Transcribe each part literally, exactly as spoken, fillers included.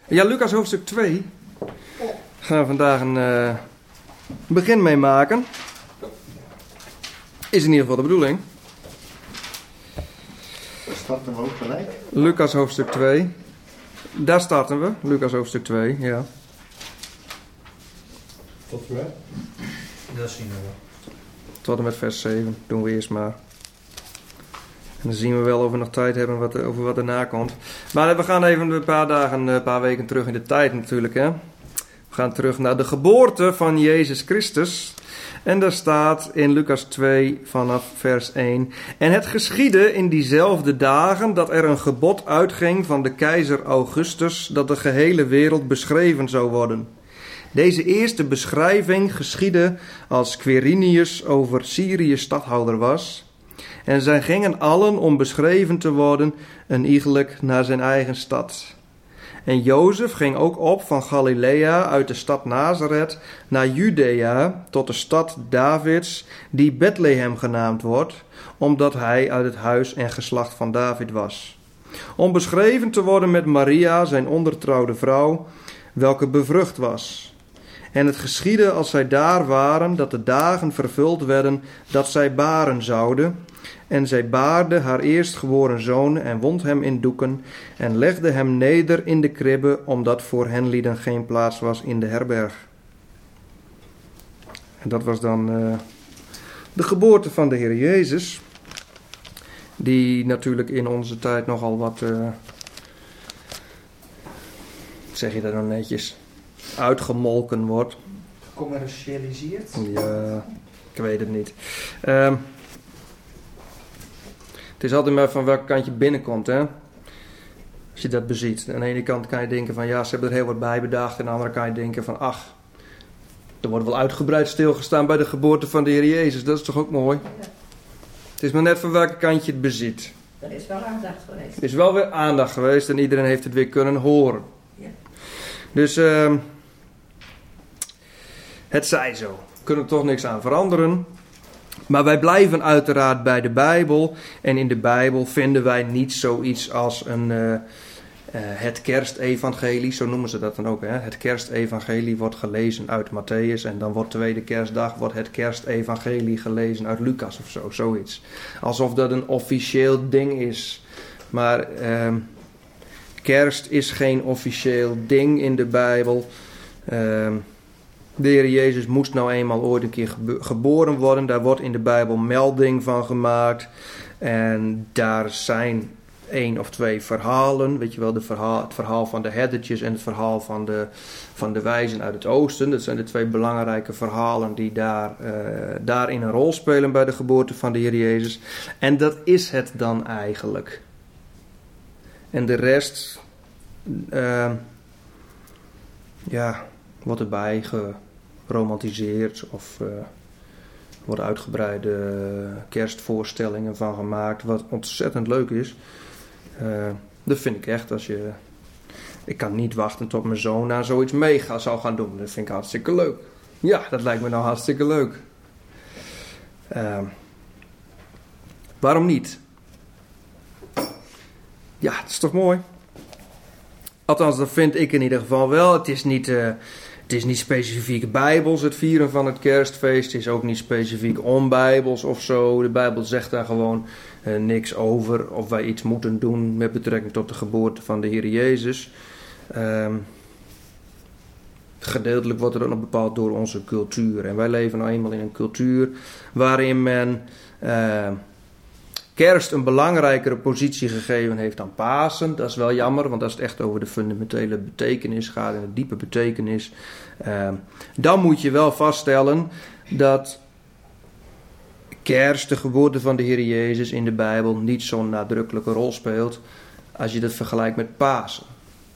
Ja, Lucas hoofdstuk twee. Gaan we vandaag een uh, begin mee maken. Is in ieder geval de bedoeling. Starten we ook gelijk? Lucas hoofdstuk twee. Daar starten we. Lucas hoofdstuk twee, ja. Tot waar? Dat zien we wel. Tot en met vers zeven doen we eerst maar. En dan zien we wel of we nog tijd hebben wat, over wat erna komt. Maar we gaan even een paar dagen, een paar weken terug in de tijd natuurlijk. Hè? We gaan terug naar de geboorte van Jezus Christus. En daar staat in Lucas twee vanaf vers één. En het geschiedde in diezelfde dagen dat er een gebod uitging van de keizer Augustus dat de gehele wereld beschreven zou worden. Deze eerste beschrijving geschiedde als Quirinius over Syrië stadhouder was. En zij gingen allen om beschreven te worden, een iegelijk naar zijn eigen stad. En Jozef ging ook op van Galilea uit de stad Nazareth naar Judea tot de stad Davids, die Bethlehem genaamd wordt, omdat hij uit het huis en geslacht van David was. Om beschreven te worden met Maria, zijn ondertrouwde vrouw, welke bevrucht was. En het geschiedde als zij daar waren, dat de dagen vervuld werden, dat zij baren zouden. En zij baarde haar eerstgeboren zoon en wond hem in doeken en legde hem neder in de kribbe, omdat voor henlieden geen plaats was in de herberg. En dat was dan uh, de geboorte van de Heer Jezus, die natuurlijk in onze tijd nogal wat, uh, zeg je dat dan netjes, uitgemolken wordt. Gecommercialiseerd? Ja, ik weet het niet. Uh, Het is altijd maar van welk kant je binnenkomt, hè. Als je dat beziet. Aan de ene kant kan je denken van ja, ze hebben er heel wat bij bedacht. En aan de andere kan je denken van ach, er wordt wel uitgebreid stilgestaan bij de geboorte van de Heer Jezus. Dat is toch ook mooi? Ja. Het is maar net van welke kant je het beziet. Er is wel aandacht geweest. Er is wel weer aandacht geweest en iedereen heeft het weer kunnen horen. Ja. Dus uh, het zij zo. We kunnen er toch niks aan veranderen. Maar wij blijven uiteraard bij de Bijbel. En in de Bijbel vinden wij niet zoiets als een, uh, uh, het kerstevangelie. Zo noemen ze dat dan ook. Hè? Het kerstevangelie wordt gelezen uit Matthäus. En dan wordt tweede kerstdag wordt het kerstevangelie gelezen uit Lucas of zo. Zoiets. Alsof dat een officieel ding is. Maar uh, kerst is geen officieel ding in de Bijbel. Uh, De Heer Jezus moest nou eenmaal ooit een keer geboren worden. Daar wordt in de Bijbel melding van gemaakt. En daar zijn één of twee verhalen. Weet je wel, de verhaal, het verhaal van de herdertjes en het verhaal van de, van de wijzen uit het oosten. Dat zijn de twee belangrijke verhalen die daar, uh, daarin een rol spelen bij de geboorte van de Heer Jezus. En dat is het dan eigenlijk. En de rest, Uh, ja, wordt erbij geromantiseerd of uh, worden uitgebreide kerstvoorstellingen van gemaakt, wat ontzettend leuk is. Uh, dat vind ik echt, als je, ik kan niet wachten tot mijn zoon naar zoiets mee zou gaan doen. Dat vind ik hartstikke leuk. Ja, dat lijkt me nou hartstikke leuk. Uh, waarom niet? Ja, het is toch mooi? Althans, dat vind ik in ieder geval wel. Het is niet, uh, het is niet specifiek bijbels, het vieren van het kerstfeest. Het is ook niet specifiek onbijbels of zo. De Bijbel zegt daar gewoon uh, niks over. Of wij iets moeten doen met betrekking tot de geboorte van de Heer Jezus. Uh, gedeeltelijk wordt er ook nog bepaald door onze cultuur. En wij leven nou eenmaal in een cultuur waarin men Uh, kerst een belangrijkere positie gegeven heeft dan Pasen. Dat is wel jammer, want als het echt over de fundamentele betekenis gaat en de diepe betekenis, uh, dan moet je wel vaststellen dat kerst, de geboorte van de Heer Jezus in de Bijbel, niet zo'n nadrukkelijke rol speelt als je dat vergelijkt met Pasen.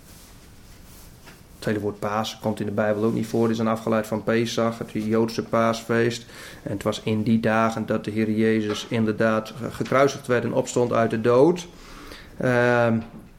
Het hele woord Pasen komt in de Bijbel ook niet voor. Het is een afgeleid van Pesach, het Joodse paasfeest. En het was in die dagen dat de Heer Jezus inderdaad gekruisigd werd en opstond uit de dood. Uh,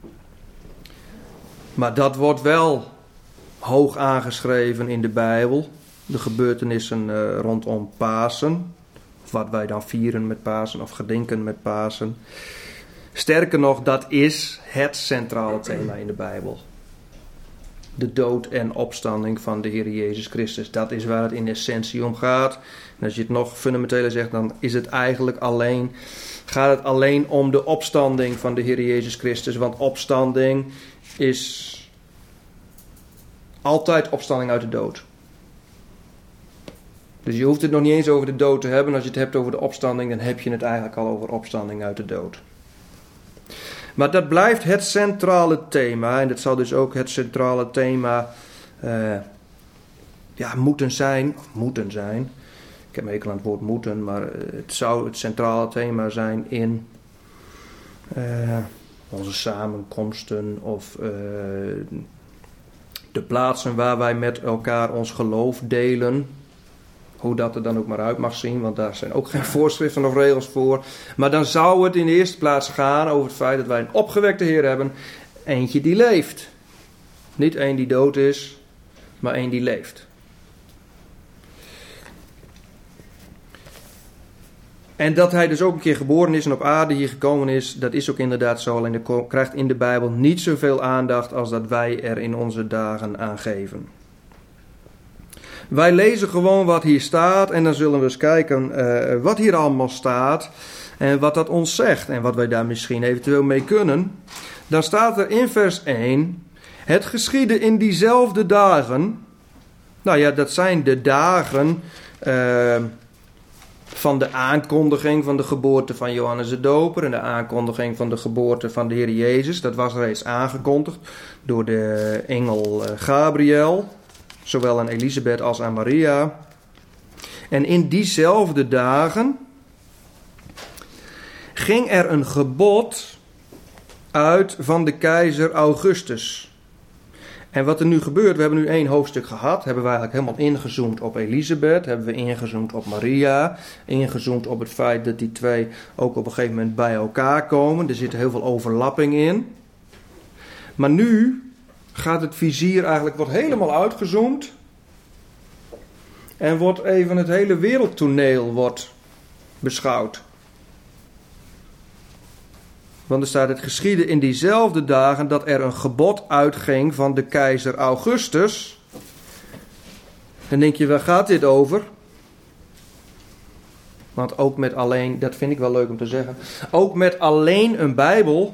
maar dat wordt wel hoog aangeschreven in de Bijbel. De gebeurtenissen uh, rondom Pasen. Of wat wij dan vieren met Pasen of gedenken met Pasen. Sterker nog, dat is het centrale thema in de Bijbel. de dood en opstanding van de Heer Jezus Christus. Dat is waar het in essentie om gaat. En als je het nog fundamenteler zegt, dan is het eigenlijk alleen, gaat het alleen om de opstanding van de Heer Jezus Christus. Want opstanding is altijd opstanding uit de dood. Dus je hoeft het nog niet eens over de dood te hebben. Als je het hebt over de opstanding, dan heb je het eigenlijk al over opstanding uit de dood. Maar dat blijft het centrale thema. En dat zal dus ook het centrale thema uh, ja, moeten zijn. Moeten zijn. Ik heb een hekel aan het woord moeten. Maar het zou het centrale thema zijn in uh, onze samenkomsten. Of uh, de plaatsen waar wij met elkaar ons geloof delen. Hoe dat er dan ook maar uit mag zien, want daar zijn ook geen voorschriften of regels voor. Maar dan zou het in de eerste plaats gaan over het feit dat wij een opgewekte Heer hebben. Eentje die leeft. Niet één die dood is, maar één die leeft. En dat hij dus ook een keer geboren is en op aarde hier gekomen is, dat is ook inderdaad zo. Alleen dat krijgt in de Bijbel niet zoveel aandacht als dat wij er in onze dagen aan geven. Wij lezen gewoon wat hier staat en dan zullen we eens kijken uh, wat hier allemaal staat en wat dat ons zegt en wat wij daar misschien eventueel mee kunnen. Dan staat er in vers één, het geschiedde in diezelfde dagen. Nou ja, dat zijn de dagen uh, van de aankondiging van de geboorte van Johannes de Doper en de aankondiging van de geboorte van de Heer Jezus. Dat was reeds aangekondigd door de engel uh, Gabriel. Zowel aan Elisabeth als aan Maria. En in diezelfde dagen ging er een gebod uit van de keizer Augustus. En wat er nu gebeurt, we hebben nu één hoofdstuk gehad. Hebben we eigenlijk helemaal ingezoomd op Elisabeth. Hebben we ingezoomd op Maria. Ingezoomd op het feit dat die twee ook op een gegeven moment bij elkaar komen. Er zit heel veel overlapping in. Maar nu gaat het vizier eigenlijk, wordt helemaal uitgezoomd. En wordt even het hele wereldtoneel wordt beschouwd. Want er staat het geschiedde in diezelfde dagen dat er een gebod uitging van de keizer Augustus. Dan denk je, waar gaat dit over? Want ook met alleen, dat vind ik wel leuk om te zeggen, ook met alleen een Bijbel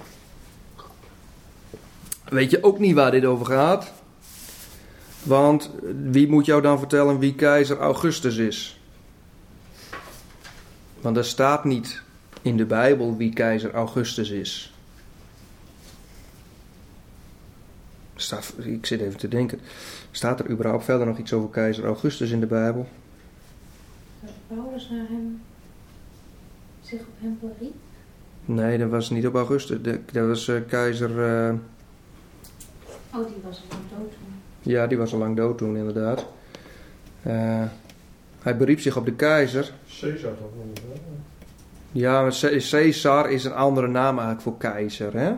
weet je ook niet waar dit over gaat. Want wie moet jou dan vertellen wie keizer Augustus is? Want er staat niet in de Bijbel wie keizer Augustus is. Staat, ik zit even te denken. Staat er überhaupt verder nog iets over keizer Augustus in de Bijbel? Dat Paulus naar hem, zich op hem beriep? Nee, dat was niet op Augustus. Dat was uh, keizer... Uh, oh, die was al lang dood toen. Ja, die was al lang dood toen, inderdaad. Uh, hij beriep zich op de keizer. Caesar toch niet, hè? Ja, maar Caesar is een andere naam eigenlijk voor keizer, hè?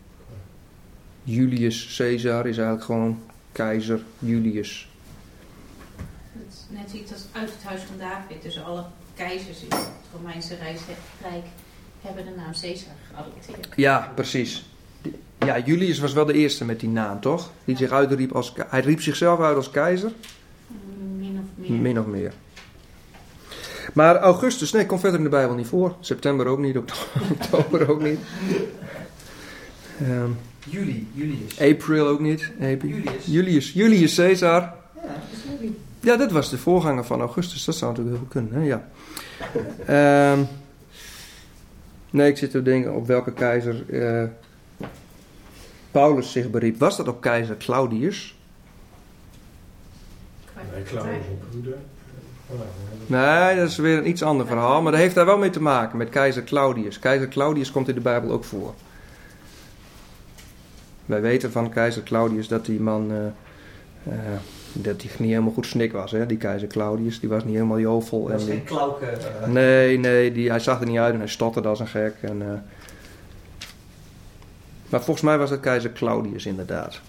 Julius Caesar is eigenlijk gewoon keizer Julius. Het is net zoiets als uit het huis van David. Dus alle keizers in het Romeinse Rijk hebben de naam Caesar geadopteerd. Ja, precies. Ja, Julius was wel de eerste met die naam, toch? Die zich uitriep als... Hij riep zichzelf uit als keizer? Min of meer. Min of meer. Maar Augustus, nee, komt verder in de Bijbel niet voor. September ook niet, oktober ook niet. Um, Juli, Julius. April ook niet. April. Julius. Julius. Julius Caesar. Ja, dat is Juli. Ja, dat was de voorganger van Augustus. Dat zou natuurlijk heel goed kunnen, hè? Ja. Um, nee, ik zit te denken op welke keizer uh, Paulus zich beriep. Was dat op keizer Claudius? Nee, Claudius op broeder. Nee, dat is weer een iets ander verhaal. Maar dat heeft daar wel mee te maken met keizer Claudius. Keizer Claudius komt in de Bijbel ook voor. Wij weten van keizer Claudius dat die man... Uh, uh, dat hij niet helemaal goed snik was, hè? Die keizer Claudius. Die was niet helemaal jovel. Dat was en die... geen klauke. Uh, Nee, nee, die, hij zag er niet uit en hij stotterde als een gek. En, uh... Maar volgens mij was het keizer Claudius inderdaad.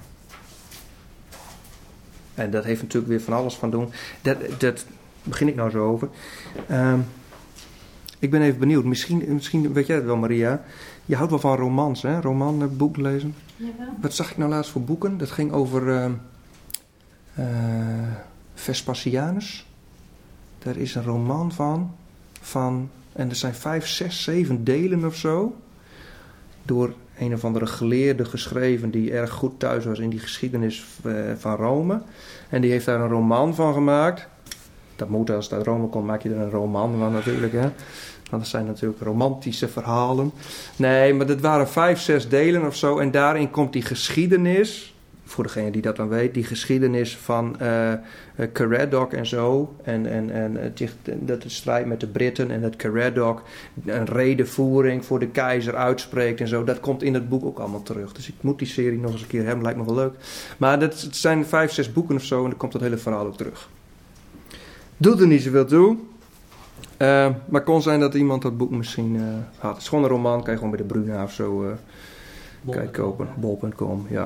En dat heeft natuurlijk weer van alles van doen. Dat, dat begin ik nou zo over. Um, Ik ben even benieuwd. Misschien, misschien weet jij het wel, Maria. Je houdt wel van romans, hè? Roman, uh, boek lezen. Jawel. Wat zag ik nou laatst voor boeken? Dat ging over uh, uh, Vespasianus. Daar is een roman van, van... En er zijn vijf, zes, zeven delen of zo. Door een of andere geleerde geschreven die erg goed thuis was in die geschiedenis uh, van Rome. En die heeft daar een roman van gemaakt. Dat moet, als het uit Rome komt, maak je er een roman van natuurlijk, hè. Want dat zijn natuurlijk romantische verhalen. Nee, maar dat waren vijf, zes delen of zo. En daarin komt die geschiedenis, voor degene die dat dan weet, die geschiedenis van uh, uh, Caradoc en zo. En, en, en het, dat de strijd met de Britten en dat Caradoc een redevoering voor de keizer uitspreekt en zo. Dat komt in het boek ook allemaal terug. Dus ik moet die serie nog eens een keer hebben, lijkt me wel leuk. Maar dat, het zijn vijf, zes boeken of zo en dan komt dat hele verhaal ook terug. Doet er niet zoveel toe. Uh, maar kon zijn dat iemand dat boek misschien uh, had. Het is gewoon een roman, kan je gewoon bij de Bruna of zo uh, kan je kopen. bol punt com, ja.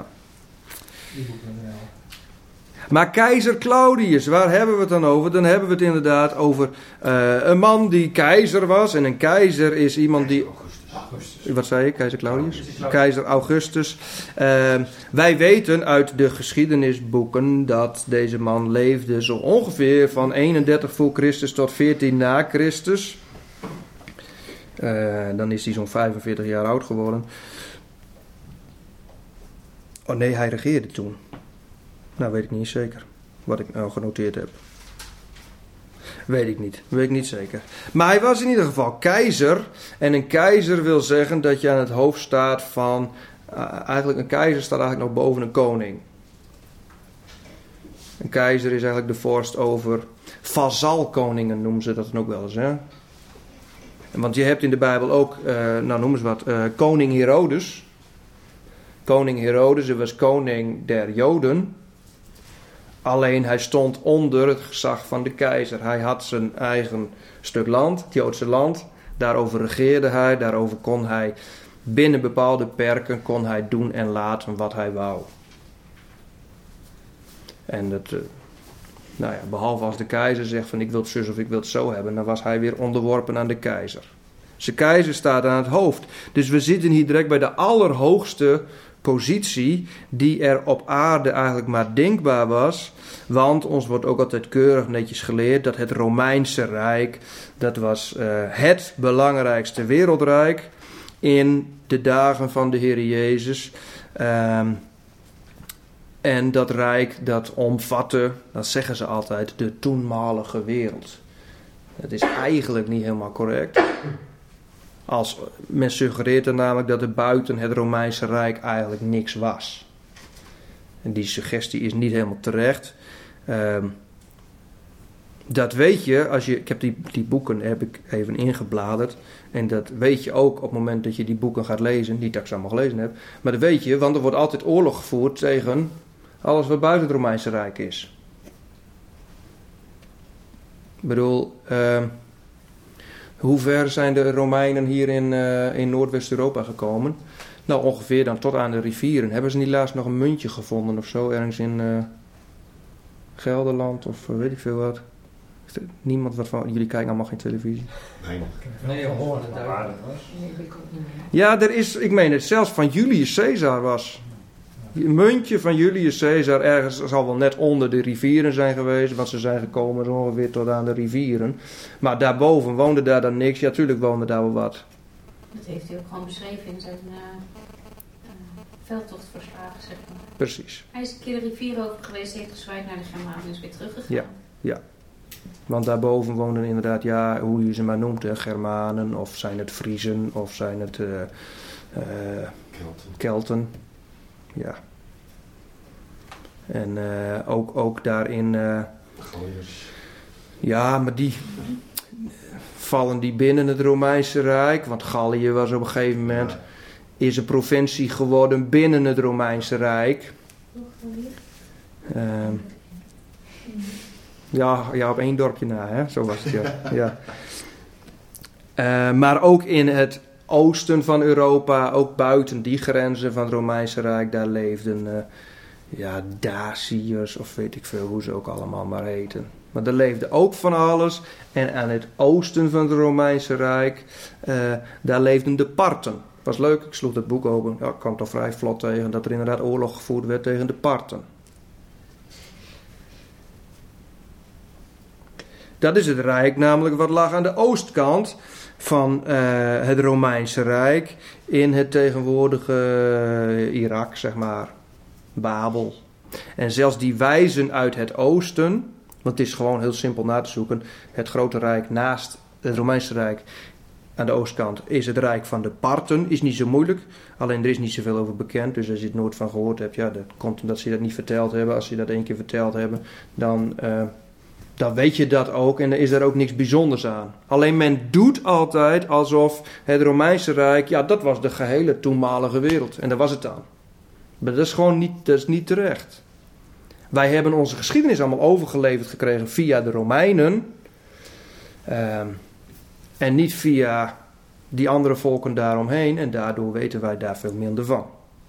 Maar keizer Claudius, waar hebben we het dan over? Dan hebben we het inderdaad over uh, een man die keizer was. En een keizer is iemand die... Augustus. Wat zei je, keizer Claudius? Keizer Augustus. Uh, wij weten uit de geschiedenisboeken dat deze man leefde zo ongeveer van eenendertig voor Christus tot veertien na Christus. Uh, dan is hij zo'n vijfenveertig jaar oud geworden. Oh nee, hij regeerde toen. Nou, weet ik niet zeker. Wat ik nou genoteerd heb. Weet ik niet. Weet ik niet zeker. Maar hij was in ieder geval keizer. En een keizer wil zeggen dat je aan het hoofd staat van... Uh, eigenlijk een keizer staat eigenlijk nog boven een koning. Een keizer is eigenlijk de vorst over... vazalkoningen noemen ze dat dan ook wel eens, hè. Want je hebt in de Bijbel ook, uh, nou noem eens wat, uh, koning Herodes... Koning Herodes, hij was koning der Joden. Alleen hij stond onder het gezag van de keizer. Hij had zijn eigen stuk land, het Joodse land. Daarover regeerde hij, daarover kon hij binnen bepaalde perken kon hij doen en laten wat hij wou. En dat, uh, nou ja, behalve als de keizer zegt van ik wil het zus of ik wil het zo hebben, dan was hij weer onderworpen aan de keizer. Zijn keizer staat aan het hoofd. Dus we zitten hier direct bij de allerhoogste positie die er op aarde eigenlijk maar denkbaar was. Want ons wordt ook altijd keurig netjes geleerd dat het Romeinse Rijk, dat was uh, het belangrijkste wereldrijk in de dagen van de Heer Jezus. Um, en dat rijk dat omvatte, dat zeggen ze altijd, de toenmalige wereld. Dat is eigenlijk niet helemaal correct. Als men suggereert er namelijk dat er buiten het Romeinse Rijk eigenlijk niks was. En die suggestie is niet helemaal terecht. Um, dat weet je, als je, ik heb die, die boeken heb ik even ingebladerd. En dat weet je ook op het moment dat je die boeken gaat lezen. Niet dat ik ze allemaal gelezen heb. Maar dat weet je, want er wordt altijd oorlog gevoerd tegen alles wat buiten het Romeinse Rijk is. Ik bedoel... Um, Hoe ver zijn de Romeinen hier in, uh, in Noordwest-Europa gekomen? Nou, ongeveer dan tot aan de rivieren. Hebben ze niet laatst nog een muntje gevonden of zo? Ergens in uh, Gelderland of uh, weet ik veel wat. Niemand wat van... Jullie kijken allemaal geen televisie. Weinig. Nee, je hoort het daar. Ja, er is... Ik meen het zelfs van Julius Caesar was... Een muntje van Julius Caesar ergens zal wel net onder de rivieren zijn geweest. Want ze zijn gekomen zo ongeveer tot aan de rivieren. Maar daarboven woonde daar dan niks. Ja, tuurlijk woonde daar wel wat. Dat heeft hij ook gewoon beschreven in zijn uh, uh, veldtochtverslagen, zeg maar. Precies. Hij is een keer de rivier over geweest, heeft gezwaaid naar de Germanen en is weer teruggegaan. Ja, ja. Want daarboven woonden inderdaad, ja, hoe je ze maar noemt, hè, Germanen. Of zijn het Friezen, of zijn het uh, uh, Kelten. Kelten. Ja. En uh, ook, ook daarin... Uh, Galliërs. Ja, maar die... Vallen die binnen het Romeinse Rijk? Want Gallië was op een gegeven moment... Ja. Is een provincie geworden binnen het Romeinse Rijk. Uh, ja, ja, op één dorpje na, hè? Zo was het, ja. ja. Uh, maar ook in het... oosten van Europa, ook buiten die grenzen van het Romeinse Rijk, daar leefden uh, ja, Daciërs of weet ik veel hoe ze ook allemaal maar heten. Maar er leefde ook van alles. En aan het oosten van het Romeinse Rijk, uh, daar leefden de Parten. Was leuk, ik sloeg dat boek open. Ja, ik kwam toch vrij vlot tegen dat er inderdaad oorlog gevoerd werd tegen de Parten. Dat is het rijk namelijk wat lag aan de oostkant van uh, het Romeinse Rijk in het tegenwoordige uh, Irak, zeg maar, Babel. En zelfs die wijzen uit het oosten, want het is gewoon heel simpel na te zoeken, het grote rijk naast het Romeinse Rijk aan de oostkant is het rijk van de Parten. Is niet zo moeilijk, alleen er is niet zoveel over bekend, dus als je het nooit van gehoord hebt, ja, dat komt omdat ze dat niet verteld hebben. Als ze dat één keer verteld hebben, dan... Uh, Dan weet je dat ook en dan is er ook niks bijzonders aan. Alleen men doet altijd alsof het Romeinse Rijk, ja, dat was de gehele toenmalige wereld. En dat was het dan. Maar dat is gewoon niet, dat is niet terecht. Wij hebben onze geschiedenis allemaal overgeleverd gekregen via de Romeinen. Uh, en niet via die andere volken daaromheen. En daardoor weten wij daar veel minder van.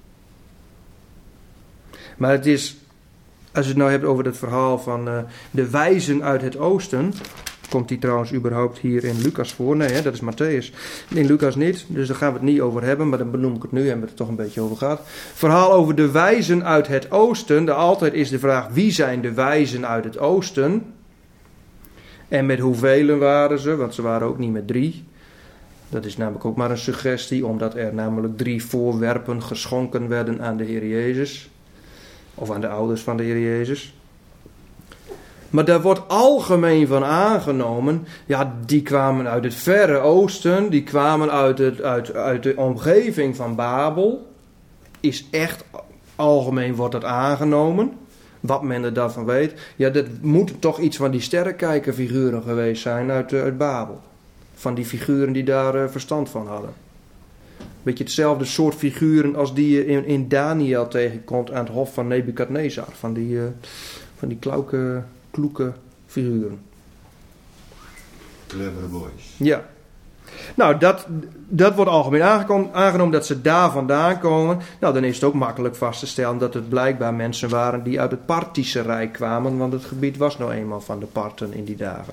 Maar het is... Als je het nou hebt over het verhaal van uh, de wijzen uit het oosten. Komt die trouwens überhaupt hier in Lucas voor? Nee, hè, dat is Matthäus. In Lucas niet, dus daar gaan we het niet over hebben. Maar dan benoem ik het nu, hebben we het toch een beetje over gehad. Verhaal over de wijzen uit het oosten. De, altijd is de vraag, wie zijn de wijzen uit het oosten? En met hoeveel waren ze? Want ze waren ook niet met drie. Dat is namelijk ook maar een suggestie. Omdat er namelijk drie voorwerpen geschonken werden aan de Heer Jezus. Of aan de ouders van de Heer Jezus. Maar daar wordt algemeen van aangenomen. Ja, die kwamen uit het verre oosten. Die kwamen uit, het, uit, uit de omgeving van Babel. Is echt algemeen wordt dat aangenomen. Wat men er daarvan weet. Ja, dat moet toch iets van die sterrenkijkerfiguren geweest zijn uit, uit Babel. Van die figuren die daar uh, verstand van hadden. Beetje hetzelfde soort figuren als die je in, in Daniel tegenkomt aan het hof van Nebukadnezar. Van die, uh, van die klauke, kloeke figuren. Clever boys. Ja. Nou, dat, dat wordt algemeen aangenomen, aangenomen dat ze daar vandaan komen. Nou, dan is het ook makkelijk vast te stellen dat het blijkbaar mensen waren die uit het Parthische Rijk kwamen. Want het gebied was nou eenmaal van de Parten in die dagen.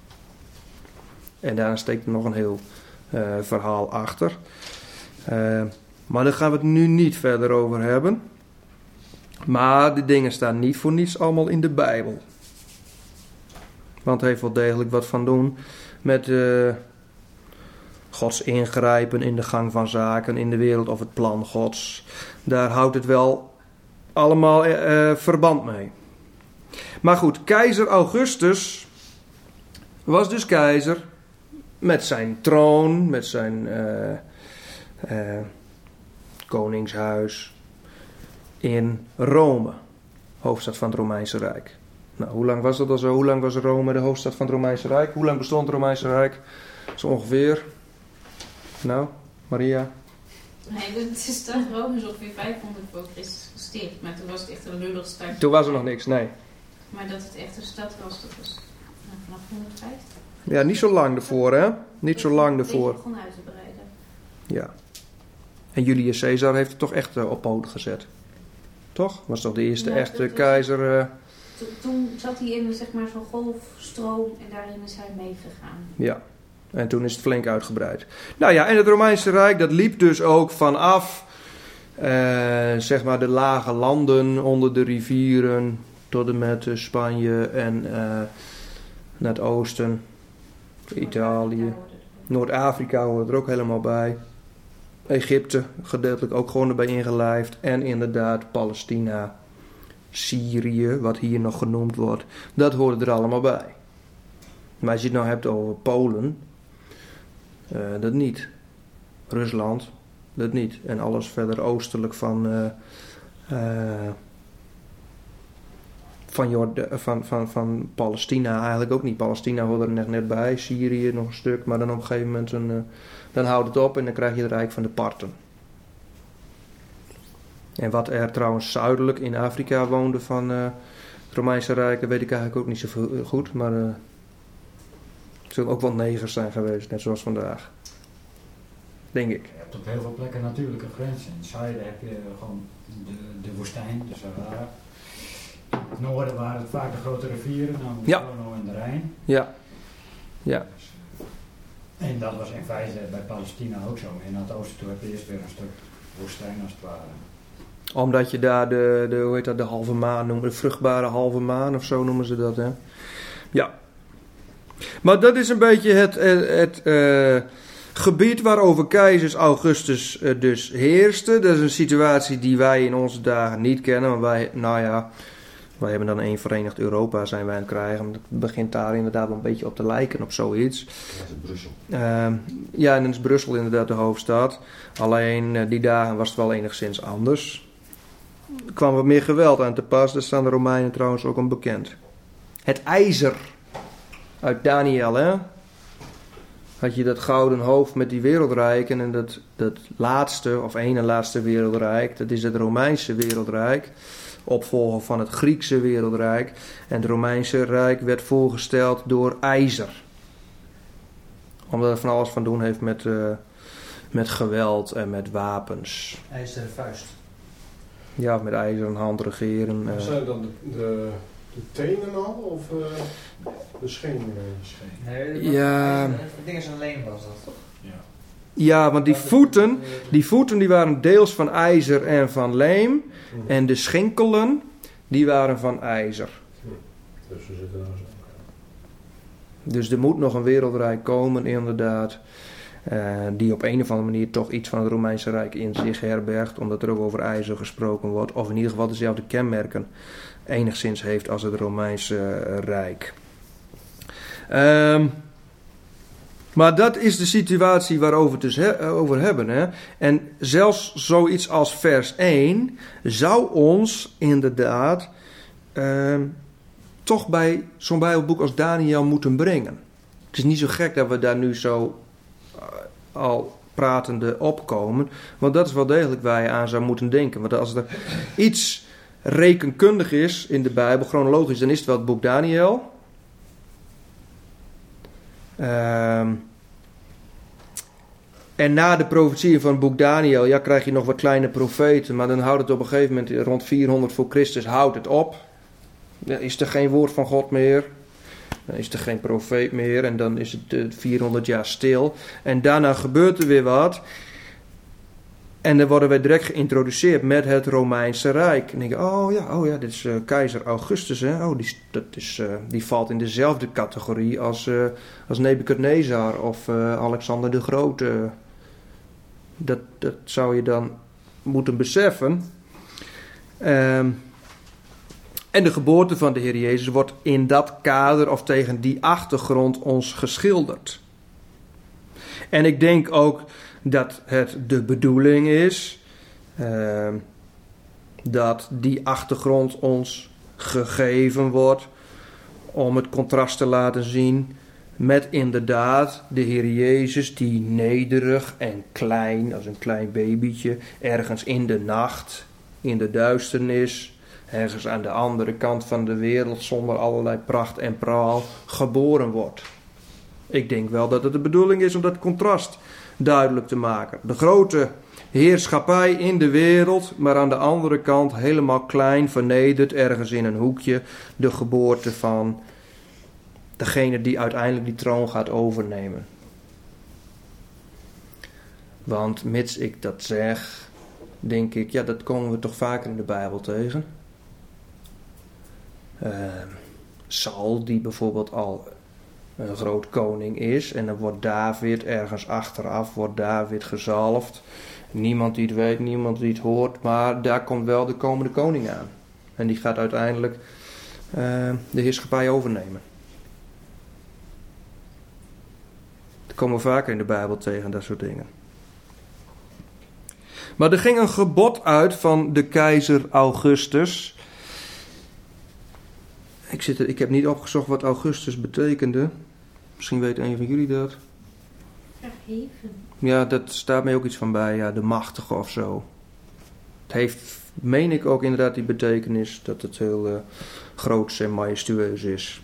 En daar steekt er nog een heel uh, verhaal achter. Uh, maar daar gaan we het nu niet verder over hebben. Maar die dingen staan niet voor niets allemaal in de Bijbel. Want het heeft wel degelijk wat van doen met uh, Gods ingrijpen in de gang van zaken in de wereld of het plan Gods. Daar houdt het wel allemaal uh, verband mee. Maar goed, keizer Augustus was dus keizer met zijn troon, met zijn... Uh, Uh, koningshuis in Rome, hoofdstad van het Romeinse Rijk. Nou, hoe lang was dat al zo? Hoe lang was Rome de hoofdstad van het Romeinse Rijk? Hoe lang bestond het Romeinse Rijk? Zo ongeveer. Nou, Maria? Nee, de stad Rome is ongeveer vijfhonderd voor Christus gesticht, maar toen was het echt een lullig start. Toen was er nog niks, nee. Maar dat het echt een stad was, dat was nou, vanaf honderdvijftig. Ja, niet zo lang ervoor, hè? Niet zo lang ervoor. Ik begon uit te breiden. Ja. En Julius Caesar heeft het toch echt uh, op poten gezet. Toch? Was toch de eerste ja, echte was, keizer... Uh... Toen, toen zat hij in zeg maar, zo'n golfstroom en daarin is hij meegegaan. Ja, en toen is het flink uitgebreid. Nou ja, en het Romeinse Rijk, dat liep dus ook vanaf... Uh, zeg maar de lage landen onder de rivieren... tot en met uh, Spanje en uh, naar het oosten... Italië... Noord-Afrika hoort er ook helemaal bij... Egypte gedeeltelijk ook gewoon erbij ingelijfd. En inderdaad Palestina, Syrië, wat hier nog genoemd wordt. Dat hoort er allemaal bij. Maar als je het nou hebt over Polen, uh, dat niet. Rusland, dat niet. En alles verder oostelijk van, uh, uh, van, Jord- van, van, van Palestina eigenlijk ook niet. Palestina hoort er net, net bij. Syrië nog een stuk, maar dan op een gegeven moment een... Uh, Dan houdt het op en dan krijg je het Rijk van de Parten. En wat er trouwens zuidelijk in Afrika woonde van uh, het Romeinse Rijk, dat weet ik eigenlijk ook niet zo goed. Maar uh, het zullen ook wel negers zijn geweest, net zoals vandaag. Denk ik. Je hebt op heel veel plekken natuurlijke grenzen. In het zuiden heb je gewoon de, de woestijn, de Sahara. In het noorden waren het vaak de grote rivieren, namelijk Ja. de Donau en de Rijn. Ja. Ja. En dat was in feite bij Palestina ook zo. In het oosten toe heb je eerst weer een stuk woestijn als het ware. Omdat je daar de, de, hoe heet dat, de halve maan noemt. De vruchtbare halve maan of zo noemen ze dat, hè. Ja. Maar dat is een beetje het, het, het uh, gebied waarover keizer Augustus uh, dus heerste. Dat is een situatie die wij in onze dagen niet kennen. Want wij, nou ja, wij hebben dan één verenigd Europa zijn wij aan het krijgen. Het begint daar inderdaad wel een beetje op te lijken op zoiets. Dat is Brussel. Uh, ja, en dan is Brussel inderdaad de hoofdstad. Alleen uh, die dagen was het wel enigszins anders. Er kwam wat meer geweld aan te pas. Daar staan de Romeinen trouwens ook onbekend. Het ijzer uit Daniel, hè? Had je dat gouden hoofd met die wereldrijken. En dat, dat laatste, of ene laatste wereldrijk, dat is het Romeinse wereldrijk. Opvolger van het Griekse wereldrijk. En het Romeinse rijk werd voorgesteld door ijzer. Omdat het van alles van doen heeft met, uh, met geweld en met wapens. IJzeren vuist. Ja, met ijzeren hand regeren. Uh. Zijn dan de, de, de tenen al of uh, de scheen? Uh, Nee, dat was Ja. ijzeren. Het ding is alleen was dat toch? Ja. Ja, want die voeten, die voeten die waren deels van ijzer en van leem. En de schinkelen, die waren van ijzer. Dus we zitten daar zo. Dus er moet nog een wereldrijk komen, inderdaad. Uh, die op een of andere manier toch iets van het Romeinse Rijk in zich herbergt. Omdat er ook over ijzer gesproken wordt. Of in ieder geval dezelfde kenmerken enigszins heeft als het Romeinse uh, Rijk. Um, maar dat is de situatie waarover we het dus he- over hebben. Hè? En zelfs zoiets als vers één zou ons inderdaad um, toch bij zo'n Bijbelboek als Daniel moeten brengen. Het is niet zo gek dat we daar nu zo uh, al pratende opkomen. Want dat is wel degelijk waar je aan zou moeten denken. Want als er iets rekenkundig is in de Bijbel, chronologisch, dan is het wel het boek Daniel. Um, en na de profetieën van het boek Daniel, ja, krijg je nog wat kleine profeten. Maar dan houdt het op een gegeven moment, rond vierhonderd voor Christus, houdt het op. Dan is er geen woord van God meer. Dan is er geen profeet meer. En dan is het uh, vierhonderd jaar stil. En daarna gebeurt er weer wat. En dan worden wij direct geïntroduceerd met het Romeinse Rijk. En denk je, oh ja, oh ja, dit is uh, keizer Augustus. Hè? Oh, die, dat is, uh, die valt in dezelfde categorie als, uh, als Nebukadnezar of uh, Alexander de Grote. Dat, dat zou je dan moeten beseffen. Um, en de geboorte van de Heer Jezus wordt in dat kader of tegen die achtergrond ons geschilderd. En ik denk ook dat het de bedoeling is uh, dat die achtergrond ons gegeven wordt om het contrast te laten zien met inderdaad de Heer Jezus die nederig en klein, als een klein babytje, ergens in de nacht, in de duisternis, ergens aan de andere kant van de wereld zonder allerlei pracht en praal geboren wordt. Ik denk wel dat het de bedoeling is om dat contrast duidelijk te maken. De grote heerschappij in de wereld, maar aan de andere kant helemaal klein, vernederd, ergens in een hoekje, de geboorte van degene die uiteindelijk die troon gaat overnemen. Want mits ik dat zeg, denk ik, ja, dat komen we toch vaker in de Bijbel tegen. Uh, Saul, die bijvoorbeeld al een groot koning is, en dan wordt David ergens achteraf, wordt David gezalfd. Niemand die het weet, niemand die het hoort, maar daar komt wel de komende koning aan. En die gaat uiteindelijk uh, de heerschappij overnemen. Dat komen we vaker in de Bijbel tegen, dat soort dingen. Maar er ging een gebod uit van de keizer Augustus. Ik, zit er, ik heb niet opgezocht wat Augustus betekende. Misschien weet een van jullie dat. Verheven. Ja, dat staat mij ook iets van bij. Ja, de machtige of zo. Het heeft, meen ik ook inderdaad die betekenis dat het heel uh, groots en majestueus is.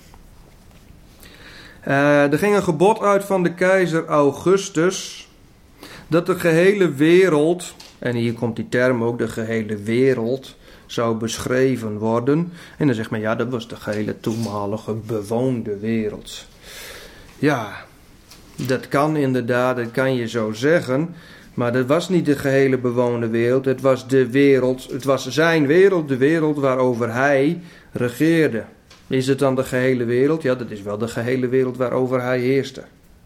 Uh, er ging een gebod uit van de keizer Augustus dat de gehele wereld En hier komt die term ook, de gehele wereld zou beschreven worden. En dan zegt men, ja, dat was de gehele toenmalige bewoonde wereld. Ja, dat kan inderdaad, dat kan je zo zeggen. Maar dat was niet de gehele bewoonde wereld. Het was de wereld, het was zijn wereld, de wereld waarover hij regeerde. Is het dan de gehele wereld? Ja, dat is wel de gehele wereld waarover hij heerste.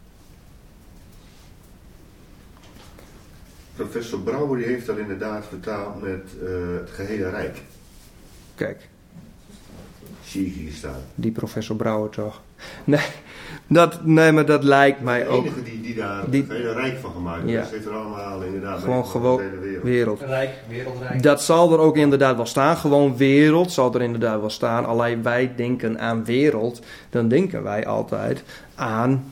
Professor Brouwer die heeft dat inderdaad vertaald met uh, het gehele Rijk. Kijk, Zie ik hier staan. die professor Brouwer toch? Nee, dat, nee maar dat lijkt mij De ook. enige die, die daar Die- het hele Rijk van gemaakt heeft. Ja. Dat heeft er allemaal inderdaad Gewoon bij gewoon de hele wereld. wereld. Rijk, wereldrijk. Dat zal er ook inderdaad wel staan. Gewoon wereld zal er inderdaad wel staan. Alleen wij denken aan wereld. Dan denken wij altijd aan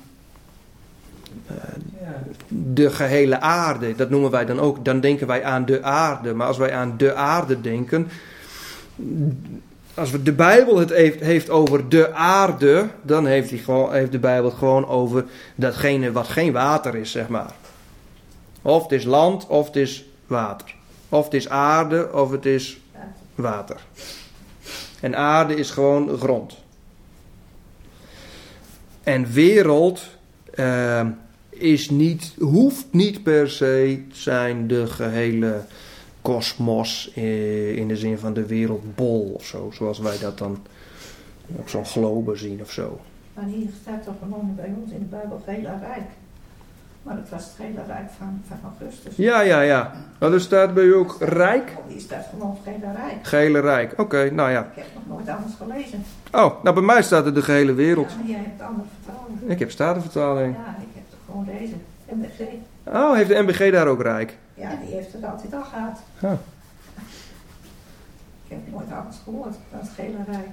Ja. de gehele aarde. Dat noemen wij dan ook. Dan denken wij aan de aarde. Maar als wij aan de aarde denken. Als we de Bijbel het heeft, heeft over de aarde. Dan heeft, die gewoon, heeft de Bijbel het gewoon over datgene wat geen water is, zeg maar. Of het is land of het is water. Of het is aarde of het is water. En aarde is gewoon grond. En wereld uh, is niet, hoeft niet per se zijn de gehele kosmos uh, in de zin van de wereldbol of zo. Zoals wij dat dan op zo'n globe zien of zo. Maar hier staat toch gewoon bij ons in de Bijbel het hele Rijk. Maar het was het hele Rijk van, van Augustus. Ja, ja, ja. Nou, er staat bij u ook Rijk. Hier staat gewoon het hele Rijk. Gehele Rijk. Oké, okay, nou ja. Ik heb nog nooit anders gelezen. Oh, nou bij mij staat er de gehele wereld. Ja, maar jij hebt andere vertaling. Ik heb Statenvertaling. Ja, ik heb toch gewoon deze. M B G. Oh, heeft de M B G daar ook Rijk? Ja, die heeft het altijd al gehad. Huh. Ik heb nooit anders gehoord dan het hele Rijk.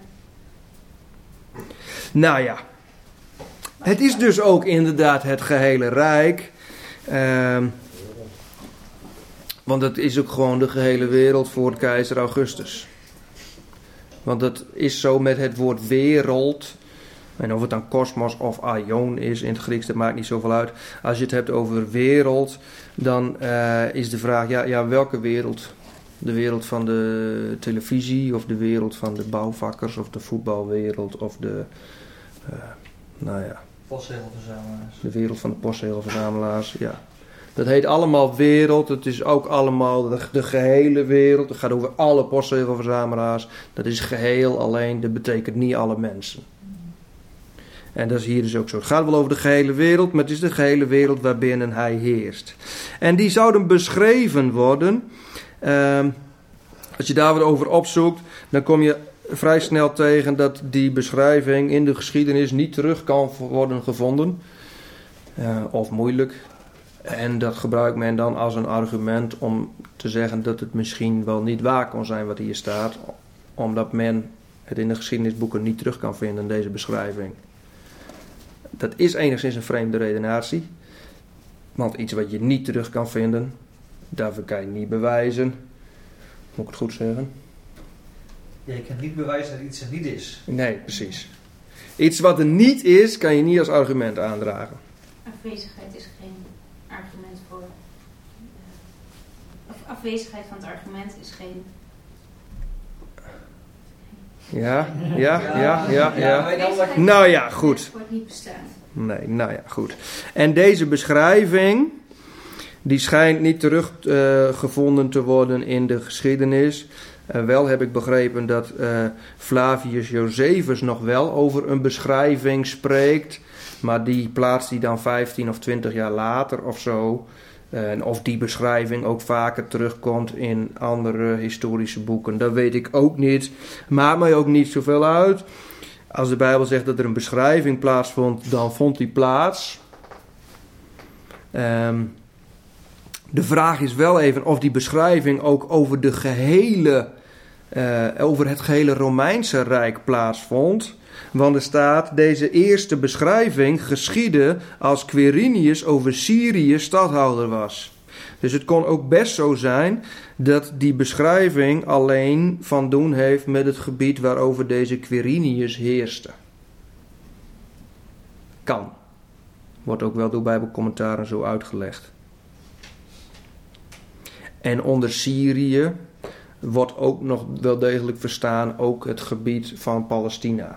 Nou ja. Het is dus ook inderdaad het gehele Rijk. Um, want het is ook gewoon de gehele wereld voor keizer Augustus. Want het is zo met het woord wereld. En of het dan kosmos of aion is in het Grieks, dat maakt niet zoveel uit. Als je het hebt over wereld, dan uh, is de vraag, ja, ja, welke wereld? De wereld van de televisie of de wereld van de bouwvakkers of de voetbalwereld of de, uh, nou ja, Postzegelverzamelaars. de wereld van de postzegelverzamelaars, ja. Dat heet allemaal wereld, het is ook allemaal de, de gehele wereld. Het gaat over alle postzegelverzamelaars. Dat is geheel, alleen dat betekent niet alle mensen. En dat is hier dus ook zo. Het gaat wel over de gehele wereld, maar het is de gehele wereld waarbinnen hij heerst. En die zouden beschreven worden. Uh, als je daar wat over opzoekt, dan kom je vrij snel tegen dat die beschrijving in de geschiedenis niet terug kan worden gevonden. Uh, of moeilijk. En dat gebruikt men dan als een argument om te zeggen dat het misschien wel niet waar kon zijn wat hier staat. Omdat men het in de geschiedenisboeken niet terug kan vinden, deze beschrijving. Dat is enigszins een vreemde redenatie. Want iets wat je niet terug kan vinden, daarvoor kan je niet bewijzen. Moet ik het goed zeggen? Ja, je kan niet bewijzen dat iets er niet is. Nee, precies. Iets wat er niet is, kan je niet als argument aandragen. Afwezigheid is geen argument voor. Of afwezigheid van het argument is geen. Ja, ja, ja, ja, ja. Afwezigheid Nou ja, van goed. het wordt niet bestaan. Nee, nou ja, goed. En deze beschrijving, die schijnt niet teruggevonden uh, te worden in de geschiedenis. Uh, wel heb ik begrepen dat uh, Flavius Josephus nog wel over een beschrijving spreekt. Maar die plaatst hij dan vijftien of twintig jaar later of zo. Uh, en of die beschrijving ook vaker terugkomt in andere historische boeken, dat weet ik ook niet. Maakt mij ook niet zoveel uit. Als de Bijbel zegt dat er een beschrijving plaatsvond, dan vond die plaats. Um, de vraag is wel even of die beschrijving ook over, de gehele, uh, over het gehele Romeinse Rijk plaatsvond. Want er staat, deze eerste beschrijving geschiedde als Quirinius over Syrië stadhouder was. Dus het kon ook best zo zijn dat die beschrijving alleen van doen heeft met het gebied waarover deze Quirinius heerste. Kan. Wordt ook wel door Bijbelcommentaren zo uitgelegd. En onder Syrië wordt ook nog wel degelijk verstaan ook het gebied van Palestina.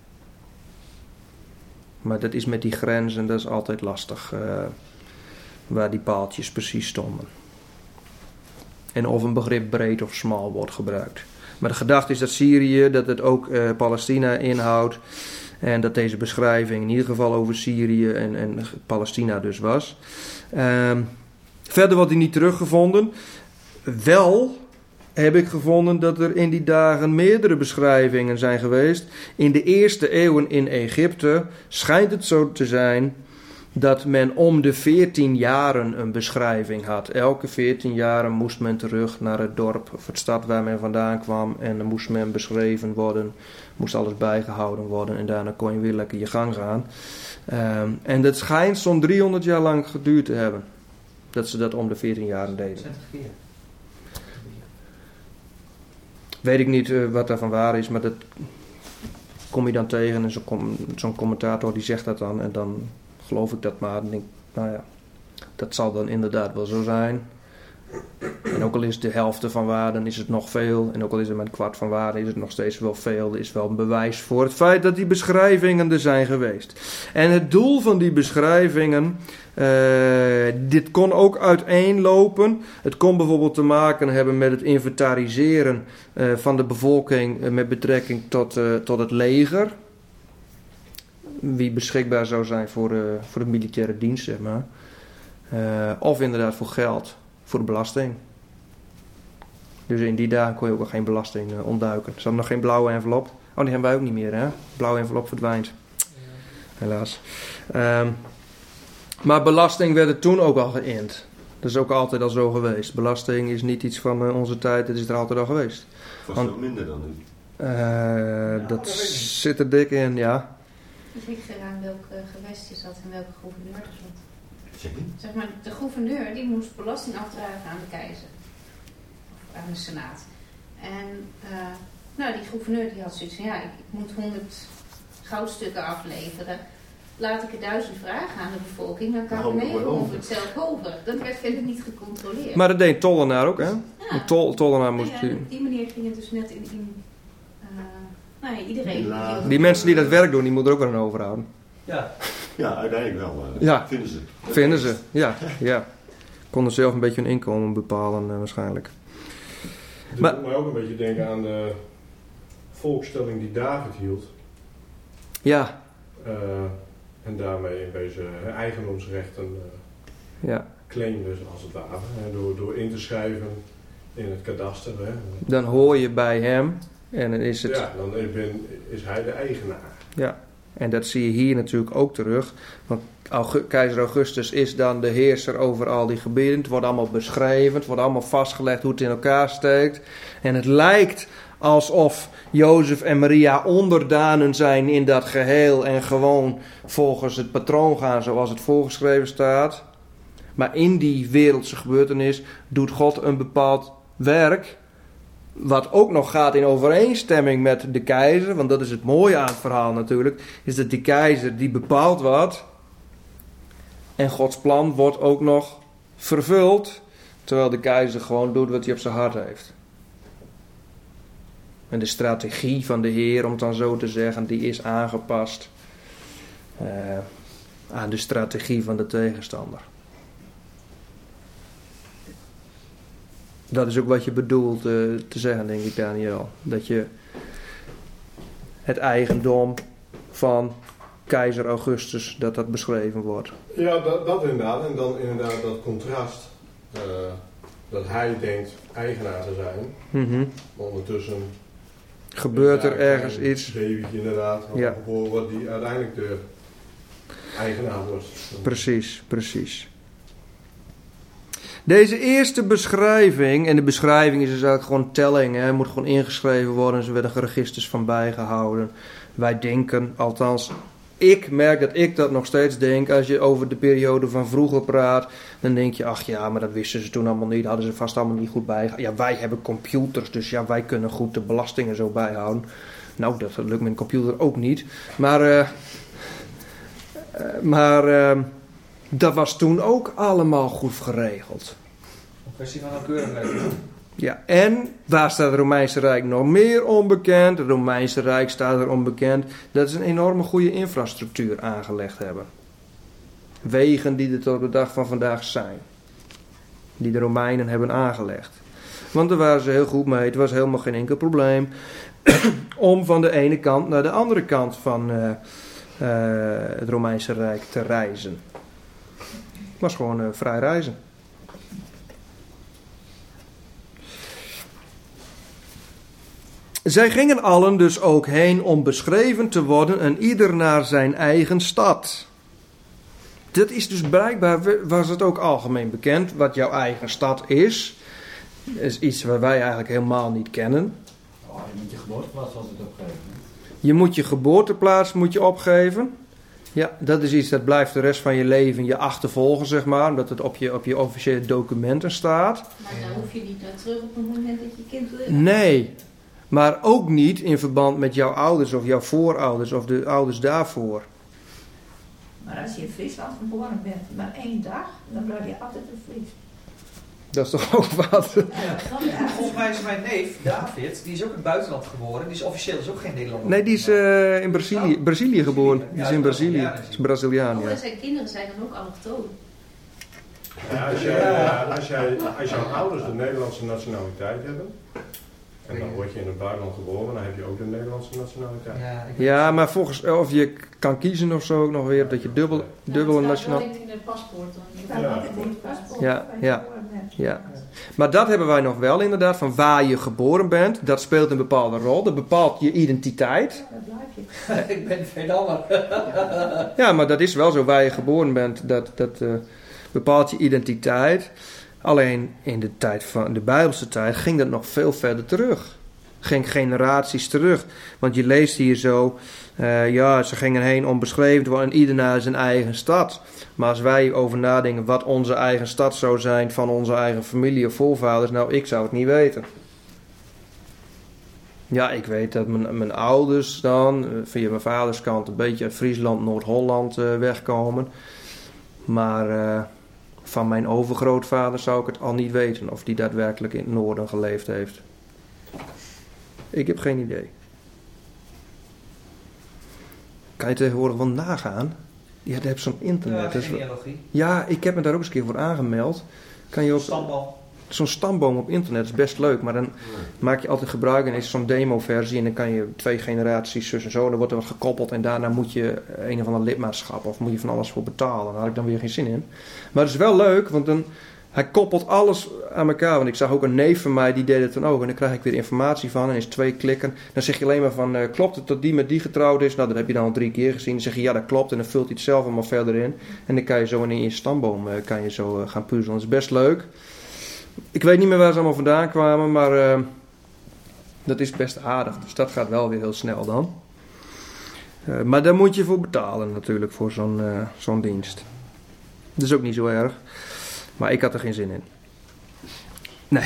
Maar dat is met die grenzen, dat is altijd lastig. Uh, waar die paaltjes precies stonden. En of een begrip breed of smal wordt gebruikt. Maar de gedachte is dat Syrië, dat het ook uh, Palestina inhoudt. En dat deze beschrijving in ieder geval over Syrië en, en Palestina dus was. Um, verder wordt die niet teruggevonden. Wel heb ik gevonden dat er in die dagen meerdere beschrijvingen zijn geweest. In de eerste eeuwen in Egypte schijnt het zo te zijn dat men om de veertien jaren een beschrijving had. Elke veertien jaren moest men terug naar het dorp of het stad waar men vandaan kwam. En dan moest men beschreven worden, moest alles bijgehouden worden. En daarna kon je weer lekker je gang gaan. Um, en dat schijnt zo'n driehonderd jaar lang geduurd te hebben. Dat ze dat om de veertien jaren deden. twintig keer. Weet ik niet uh, wat daarvan waar is, maar dat kom je dan tegen. En zo'n, com- zo'n commentator die zegt dat dan. En dan geloof ik dat maar. En denk, nou ja, dat zal dan inderdaad wel zo zijn. En ook al is de helft van waar, dan is het nog veel. En ook al is het maar een kwart van waar, is het nog steeds wel veel. Er is wel een bewijs voor het feit dat die beschrijvingen er zijn geweest. En het doel van die beschrijvingen, uh, dit kon ook uiteenlopen. Het kon bijvoorbeeld te maken hebben met het inventariseren uh, van de bevolking uh, met betrekking tot, uh, tot het leger. Wie beschikbaar zou zijn voor, uh, voor de militaire dienst, zeg maar. Uh, of inderdaad voor geld. Voor de belasting. Dus in die dagen kon je ook geen belasting uh, ontduiken. Er zat nog geen blauwe envelop. Oh, die hebben wij ook niet meer, hè? Blauwe envelop verdwijnt. Ja. Helaas. Um, maar belasting werd er toen ook al geïnd. Dat is ook altijd al zo geweest. Belasting is niet iets van uh, onze tijd. Het is er altijd al geweest. Was Want, het minder dan nu? Uh, Ja, dat dat zit er dik in, ja. Het ligt eraan welk uh, gewest je zat en welke gouverneur er zat. Zeg je? Zeg maar, de gouverneur die moest belasting afdragen aan de keizer. Of aan de senaat. En uh, nou, die gouverneur die had zoiets van, ja, ik, ik moet honderd goudstukken afleveren. Laat ik er duizend vragen aan de bevolking, dan kan Nou, ik negen over. honderd zelf over. Dat werd verder niet gecontroleerd. Maar dat deed een tollenaar ook, hè? ja. Een tol, tollenaar moest... Nou ja, op die manier ging het dus net in... in uh, nou ja, iedereen... Ja. Die mensen die dat werk doen, die moeten er ook wel aan overhouden. Ja, Ja, uiteindelijk wel. Uh, Ja. Vinden ze. Vinden ze, ja. ja. Konden zelf een beetje hun inkomen bepalen uh, waarschijnlijk. Het Maar- doet mij ook een beetje denken aan de volkstelling die David hield. Ja, Uh, en daarmee in wezen uh, eigendomsrechten uh, ja. claimde, als het ware. Hè, door, door in te schrijven in het kadaster. Hè. Dan hoor je bij hem en dan is het... Ja, dan ben, is hij de eigenaar. Ja, en dat zie je hier natuurlijk ook terug. Want August, keizer Augustus is dan de heerser over al die gebieden. Het wordt allemaal beschreven, het wordt allemaal vastgelegd hoe het in elkaar steekt. En het lijkt alsof Jozef en Maria onderdanen zijn in dat geheel en gewoon volgens het patroon gaan zoals het voorgeschreven staat. Maar in die wereldse gebeurtenis doet God een bepaald werk, wat ook nog gaat in overeenstemming met de keizer, want dat is het mooie aan het verhaal natuurlijk, is dat die keizer die bepaalt wat en Gods plan wordt ook nog vervuld, terwijl de keizer gewoon doet wat hij op zijn hart heeft. En de strategie van de Heer, om het dan zo te zeggen, die is aangepast uh, aan de strategie van de tegenstander. Dat is ook wat je bedoelt uh, te zeggen, denk ik, Daniel. Dat je het eigendom van keizer Augustus, dat dat beschreven wordt. Ja, dat, dat inderdaad. En dan inderdaad dat contrast. Uh, dat hij denkt eigenaar te zijn. Mm-hmm. Maar ondertussen Gebeurt er Ja, ergens een iets? babytje inderdaad. Wat Ja. geboren wordt die uiteindelijk de eigenaar wordt. Precies, precies. Deze eerste beschrijving, en de beschrijving is dus eigenlijk gewoon telling, hè, moet gewoon ingeschreven worden, er werden registers van bijgehouden. Wij denken, althans, ik merk dat ik dat nog steeds denk, als je over de periode van vroeger praat, dan denk je, ach ja, maar dat wisten ze toen allemaal niet, hadden ze vast allemaal niet goed bijgehouden. Ja, wij hebben computers, dus ja, wij kunnen goed de belastingen zo bijhouden. Nou, dat lukt met een computer ook niet, maar, uh, uh, maar uh, dat was toen ook allemaal goed geregeld. Kwestie van nauwkeurig letten. Ja, en waar staat het Romeinse Rijk nog meer onbekend? Het Romeinse Rijk staat er onbekend dat ze een enorme goede infrastructuur aangelegd hebben. Wegen die er tot op de dag van vandaag zijn. Die de Romeinen hebben aangelegd. Want daar waren ze heel goed mee. Het was helemaal geen enkel probleem om van de ene kant naar de andere kant van uh, uh, het Romeinse Rijk te reizen. Het was gewoon uh, vrij reizen. Zij gingen allen dus ook heen om beschreven te worden en ieder naar zijn eigen stad. Dat is dus blijkbaar, was het ook algemeen bekend, wat jouw eigen stad is. Dat is iets wat wij eigenlijk helemaal niet kennen. Oh, je moet je geboorteplaats altijd opgeven. Je moet je geboorteplaats moet je opgeven. Ja, dat is iets dat blijft de rest van je leven je achtervolgen, zeg maar. Omdat het op je, op je officiële documenten staat. Maar dan hoef je niet naar terug op het moment dat je kind wil. Nee, maar ook niet in verband met jouw ouders of jouw voorouders of de ouders daarvoor. Maar als je in Friesland geboren bent, maar één dag, dan blijf je altijd een Fries. Dat is toch ook wat? Ja, dan ja. Volgens mij is mijn neef, David, die is ook in het buitenland geboren. Die is officieel is ook geen Nederlander. Nee, die is uh, in Brazilië, Brazilië geboren. Die is in Brazilië. Ja, Die is Braziliaan, Oh, ja. en zijn kinderen zijn dan ook allochtoon. Ja, als, jij, ja, als, jij, als jouw ouders de Nederlandse nationaliteit hebben, en dan word je in het buitenland geboren, dan heb je ook de Nederlandse nationaliteit. Ja, ik Ja, maar volgens, of je kan kiezen of zo ook nog weer, dat je dubbel, dubbele nationaal... in het paspoort dan. Je kan altijd in het paspoort. Ja, waar je ja. geboren bent. Ja. Maar dat hebben wij nog wel inderdaad, van waar je geboren bent. Dat speelt een bepaalde rol, dat bepaalt je identiteit. Ja, dat blijf je. ik ben Vedaller. Ja, maar dat is wel zo, waar je geboren bent, dat, dat uh, bepaalt je identiteit. Alleen in de tijd van de Bijbelse tijd ging dat nog veel verder terug. Ging generaties terug. Want je leest hier zo, uh, ja, ze gingen heen om beschreven te worden en ieder naar zijn eigen stad. Maar als wij over nadenken wat onze eigen stad zou zijn van onze eigen familie of voorvaders, nou, ik zou het niet weten. Ja, ik weet dat mijn, mijn ouders dan, uh, via mijn vaders kant, een beetje uit Friesland, Noord-Holland uh, wegkomen. Maar uh, van mijn overgrootvader zou ik het al niet weten of die daadwerkelijk in het noorden geleefd heeft. Ik heb geen idee. Kan je tegenwoordig wel nagaan? Ja, je hebt zo'n internet. Ja, Dat is wel- genealogie. ja, ik heb me daar ook eens een keer voor aangemeld. Kan je ook Stamboom. zo'n stamboom op internet, is best leuk. Maar dan maak je altijd gebruik en is zo'n demo-versie. En dan kan je twee generaties zus en zo. Dan wordt er wat gekoppeld. En daarna moet je een of ander lidmaatschap. Of moet je van alles voor betalen. Daar had ik dan weer geen zin in. Maar het is wel leuk, want dan... Hij koppelt alles aan elkaar. Want ik zag ook een neef van mij, die deed het dan ook. En dan krijg ik weer informatie van. En is twee klikken. Dan zeg je alleen maar van, uh, klopt het dat die met die getrouwd is? Nou, dat heb je dan al drie keer gezien. Dan zeg je, ja, dat klopt. En dan vult hij het zelf allemaal verder in. En dan kan je zo in je stamboom uh, kan je zo uh, gaan puzzelen. Dat is best leuk. Ik weet niet meer waar ze allemaal vandaan kwamen. Maar uh, dat is best aardig. Dus dat gaat wel weer heel snel dan. Uh, maar daar moet je voor betalen natuurlijk. Voor zo'n, uh, zo'n dienst. Dat is ook niet zo erg. Maar ik had er geen zin in. Nee.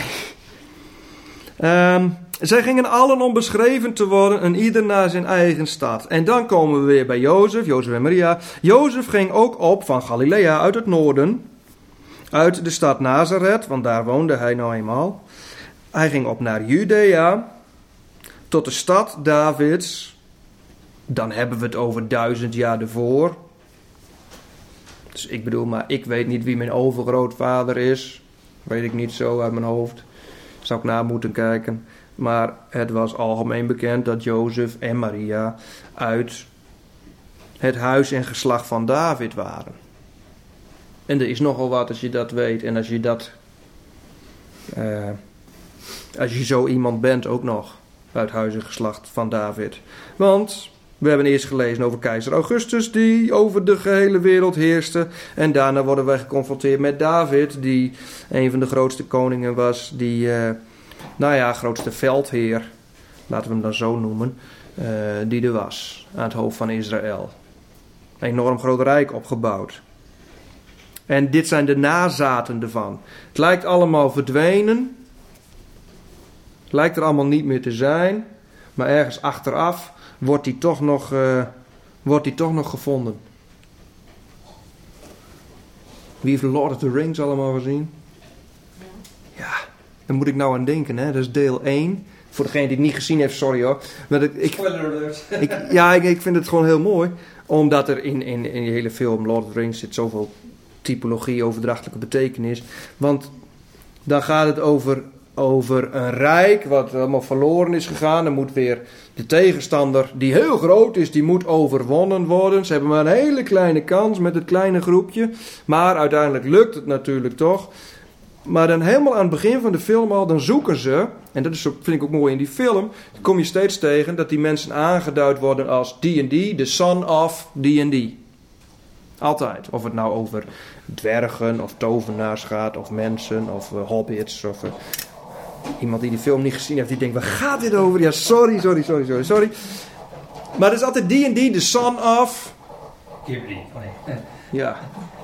Um, zij gingen allen om beschreven te worden en ieder naar zijn eigen stad. En dan komen we weer bij Jozef, Jozef en Maria. Jozef ging ook op van Galilea uit het noorden. Uit de stad Nazareth, want daar woonde hij nou eenmaal. Hij ging op naar Judea. Tot de stad Davids. Dan hebben we het over duizend jaar ervoor. Dus ik bedoel, maar ik weet niet wie mijn overgrootvader is. Weet ik niet zo uit mijn hoofd. Zou ik na moeten kijken. Maar het was algemeen bekend dat Jozef en Maria uit het huis en geslacht van David waren. En er is nogal wat als je dat weet. En als je dat... Uh, als je zo iemand bent ook nog. Uit huis en geslacht van David. Want... We hebben eerst gelezen over keizer Augustus die over de gehele wereld heerste. En daarna worden wij geconfronteerd met David die een van de grootste koningen was. Die, uh, nou ja, grootste veldheer, laten we hem dan zo noemen, uh, die er was aan het hoofd van Israël. Een enorm groot rijk opgebouwd. En dit zijn de nazaten ervan. Het lijkt allemaal verdwenen. Het lijkt er allemaal niet meer te zijn. Maar ergens achteraf... wordt die toch nog, uh, wordt die toch nog gevonden. Wie heeft Lord of the Rings allemaal gezien? Daar moet ik nou aan denken, hè. Dat is deel één. Voor degene die het niet gezien heeft, sorry hoor. Maar ik, ik, Spoiler alert. ik, ja, ik, ik vind het gewoon heel mooi. Omdat er in, in, in die hele film Lord of the Rings zit zoveel typologie, overdrachtelijke betekenis. Want dan gaat het over, over een rijk wat helemaal verloren is gegaan. Er moet weer de tegenstander die heel groot is, die moet overwonnen worden. Ze hebben maar een hele kleine kans met het kleine groepje. Maar uiteindelijk lukt het natuurlijk toch. Maar dan helemaal aan het begin van de film al, dan zoeken ze, en dat is, vind ik ook mooi in die film, dan kom je steeds tegen dat die mensen aangeduid worden als die en die, de son of die en die. Altijd. Of het nou over dwergen of tovenaars gaat, of mensen, of uh, hobbits, of uh, iemand die die film niet gezien heeft, die denkt, waar gaat dit over? Ja, sorry, sorry, sorry, sorry, sorry. Maar het is altijd die en die, de son of... Ghibli. Oh nee. Ja.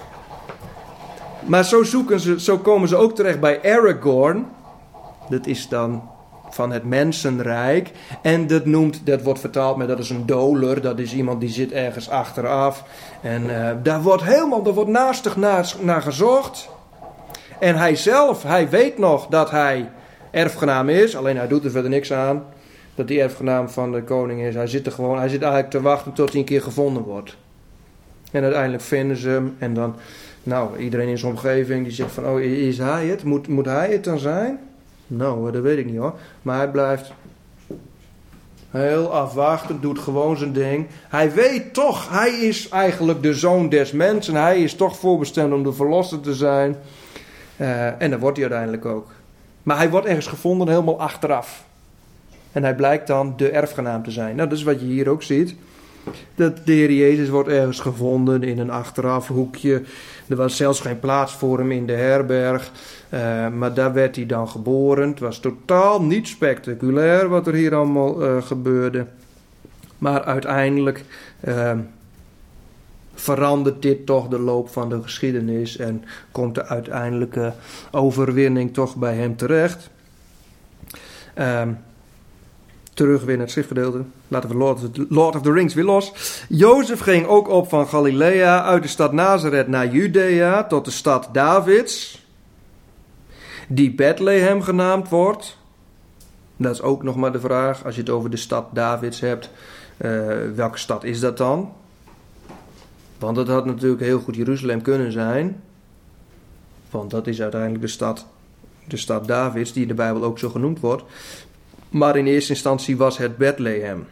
Maar zo, zoeken ze, zo komen ze ook terecht bij Aragorn. Dat is dan van het mensenrijk. En dat, noemt, dat wordt vertaald met dat is een doler. Dat is iemand die zit ergens achteraf. En uh, daar wordt helemaal daar wordt naastig naar, naar gezocht. En hij zelf, hij weet nog dat hij erfgenaam is. Alleen hij doet er verder niks aan. Dat hij erfgenaam van de koning is. Hij zit er gewoon, hij zit eigenlijk te wachten tot hij een keer gevonden wordt. En uiteindelijk vinden ze hem. En dan... Nou, iedereen in zijn omgeving die zegt van, oh, is hij het? Moet, moet hij het dan zijn? Nou, dat weet ik niet hoor. Maar hij blijft heel afwachtend, doet gewoon zijn ding. Hij weet toch, hij is eigenlijk de zoon des mensen. Hij is toch voorbestemd om de verlosser te zijn. Uh, en dat wordt hij uiteindelijk ook. Maar hij wordt ergens gevonden helemaal achteraf. En hij blijkt dan de erfgenaam te zijn. Nou, dat is wat je hier ook ziet. Dat de Heer Jezus wordt ergens gevonden in een achteraf hoekje. Er was zelfs geen plaats voor hem in de herberg. Uh, maar daar werd hij dan geboren. Het was totaal niet spectaculair wat er hier allemaal uh, gebeurde. Maar uiteindelijk uh, verandert dit toch de loop van de geschiedenis. En komt de uiteindelijke overwinning toch bij hem terecht. Uh, Terug weer naar het schriftgedeelte. Laten we Lord of, the, Lord of the Rings weer los. Jozef ging ook op van Galilea uit de stad Nazareth naar Judea tot de stad Davids, die Bethlehem genaamd wordt. Dat is ook nog maar de vraag, als je het over de stad Davids hebt, uh, welke stad is dat dan? Want dat had natuurlijk heel goed Jeruzalem kunnen zijn. Want dat is uiteindelijk de stad, de stad Davids, die in de Bijbel ook zo genoemd wordt. Maar in eerste instantie was het Bethlehem.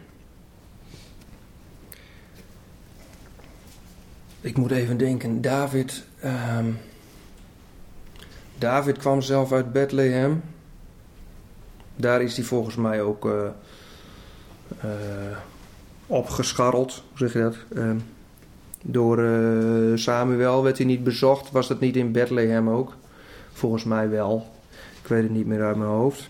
Ik moet even denken, David... Um, David kwam zelf uit Bethlehem. Daar is hij volgens mij ook uh, uh, opgescharreld. Hoe zeg je dat? Uh, door uh, Samuel werd hij niet bezocht. Was dat niet in Bethlehem ook? Volgens mij wel. Ik weet het niet meer uit mijn hoofd.